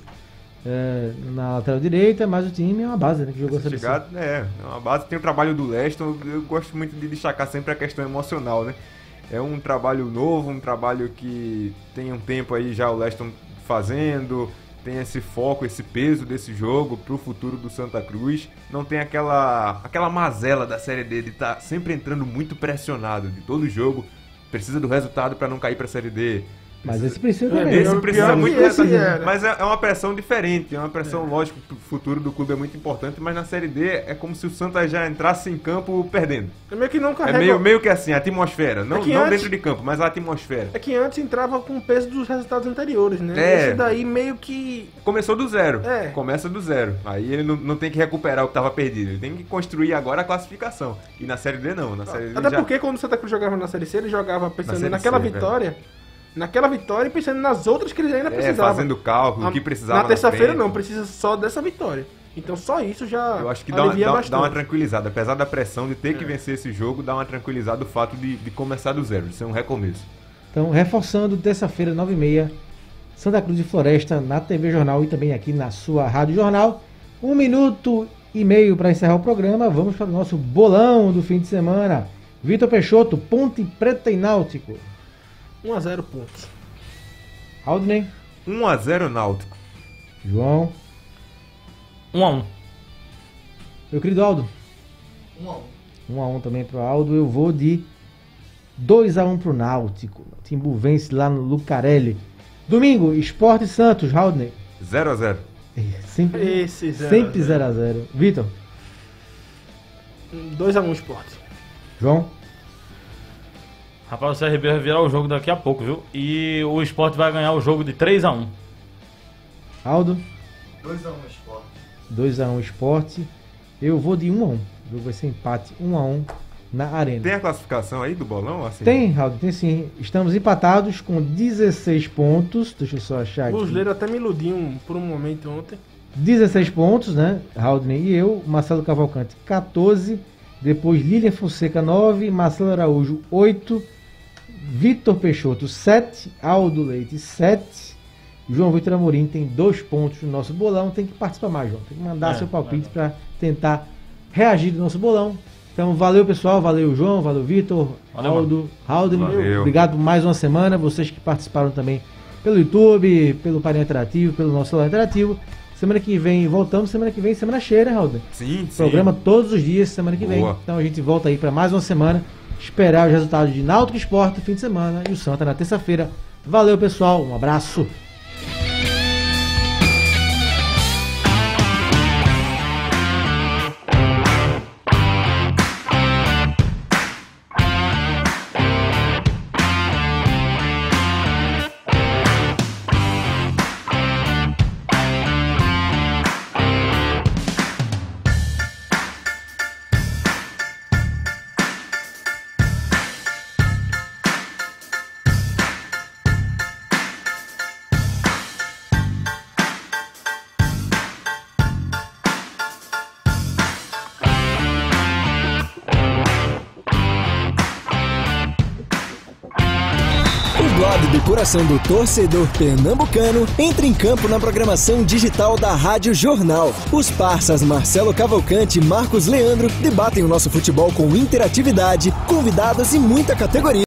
é, na lateral direita, mas o time é uma base, né, que jogou a Essa Série C. chegada, é, é uma base. Tem o trabalho do Leston, eu gosto muito de destacar sempre a questão emocional, né? É um trabalho novo, um trabalho que tem um tempo aí já o Leston fazendo, tem esse foco, esse peso desse jogo pro futuro do Santa Cruz. Não tem aquela, aquela mazela da Série D de estar sempre entrando muito pressionado de todo jogo. Precisa do resultado para não cair pra Série D. Mas esse precisa É, também. Esse Pior precisa que muito esse dessa, era. mas é é uma pressão diferente, é uma pressão, lógico, que o futuro do clube é muito importante, mas na Série D é como se o Santa já entrasse em campo perdendo. É meio que não É carrega... meio, meio que assim, a atmosfera, não, É que não antes- dentro de campo, mas a atmosfera. É que antes entrava com o peso dos resultados anteriores, né? É. Esse daí meio que... Começou do zero, É. começa do zero, aí ele não, não tem que recuperar o que estava perdido, ele tem que construir agora a classificação, e na Série D não, na Série D Até já... porque quando o Santa Cruz jogava na Série C, ele jogava pensando Série naquela C, vitória, naquela vitória e pensando nas outras que ele ainda É, precisava. fazendo cálculo, o que precisava Na terça-feira frente. não, precisa só dessa vitória. Então só isso já Eu acho que dá uma, alivia dá, bastante. dá uma tranquilizada, apesar da pressão de ter que É. vencer esse jogo, dá uma tranquilizada o fato de, de começar do zero, de ser um recomeço. Então, reforçando, terça-feira, nove e meia, Santa Cruz e Floresta, na T V Jornal e também aqui na sua Rádio Jornal. Um minuto e meio para encerrar o programa. Vamos para o nosso bolão do fim de semana. Vitor Peixoto, Ponte Preta e Náutico. um a zero pontos. Aldney, um a zero Náutico. João, um a um. meu querido Aldo. Um a um. um a um também pro Aldo. Eu vou de dois a um pro Náutico. O Timbu vence lá no Lucarelli. Domingo, Sport e Santos, Aldney. zero a zero. Sempre Esse zero sempre a zero a zero. Vitor, dois a um esporte. João, Rapaz, o C R B vai virar o jogo daqui a pouco, viu? E o Sport vai ganhar o jogo de três a um. Aldo, dois a um Sport. dois a um Sport. Eu vou de um a um. O jogo vai ser empate, um a um na Arena. Tem a classificação aí do bolão? Assim? Tem, Aldo, tem sim. Estamos empatados com dezesseis pontos. Deixa eu só achar O aqui. Brusleiro até me iludiu um- por um momento ontem. dezesseis pontos, né? Haldney e eu. Marcelo Cavalcante, quatorze. Depois Lilian Fonseca, nove. Marcelo Araújo, oito. Vitor Peixoto, sete. Aldo Leite, sete. João Vitor Amorim tem dois pontos no nosso bolão. Tem que participar mais, João. Tem que mandar É, seu palpite para tentar reagir do nosso bolão. Então, valeu, pessoal. Valeu, João. Valeu, Vitor. Valeu, Aldo, Haldney. Valeu. Obrigado por mais uma semana. Vocês que participaram também pelo YouTube, pelo painel interativo, pelo nosso celular interativo. Semana que vem voltamos. Semana que vem, semana cheia, né, Haldney? Sim, sim. Programa todos os dias, semana que vem. Boa. Então a gente volta aí para mais uma semana. Esperar os resultados de Náutico Sport no fim de semana e o Santa na terça-feira. Valeu, pessoal. Um abraço. do coração do torcedor pernambucano, entra em campo na programação digital da Rádio Jornal. Os parças Marcelo Cavalcante e Marcos Leandro debatem o nosso futebol com interatividade, convidados e muita categoria.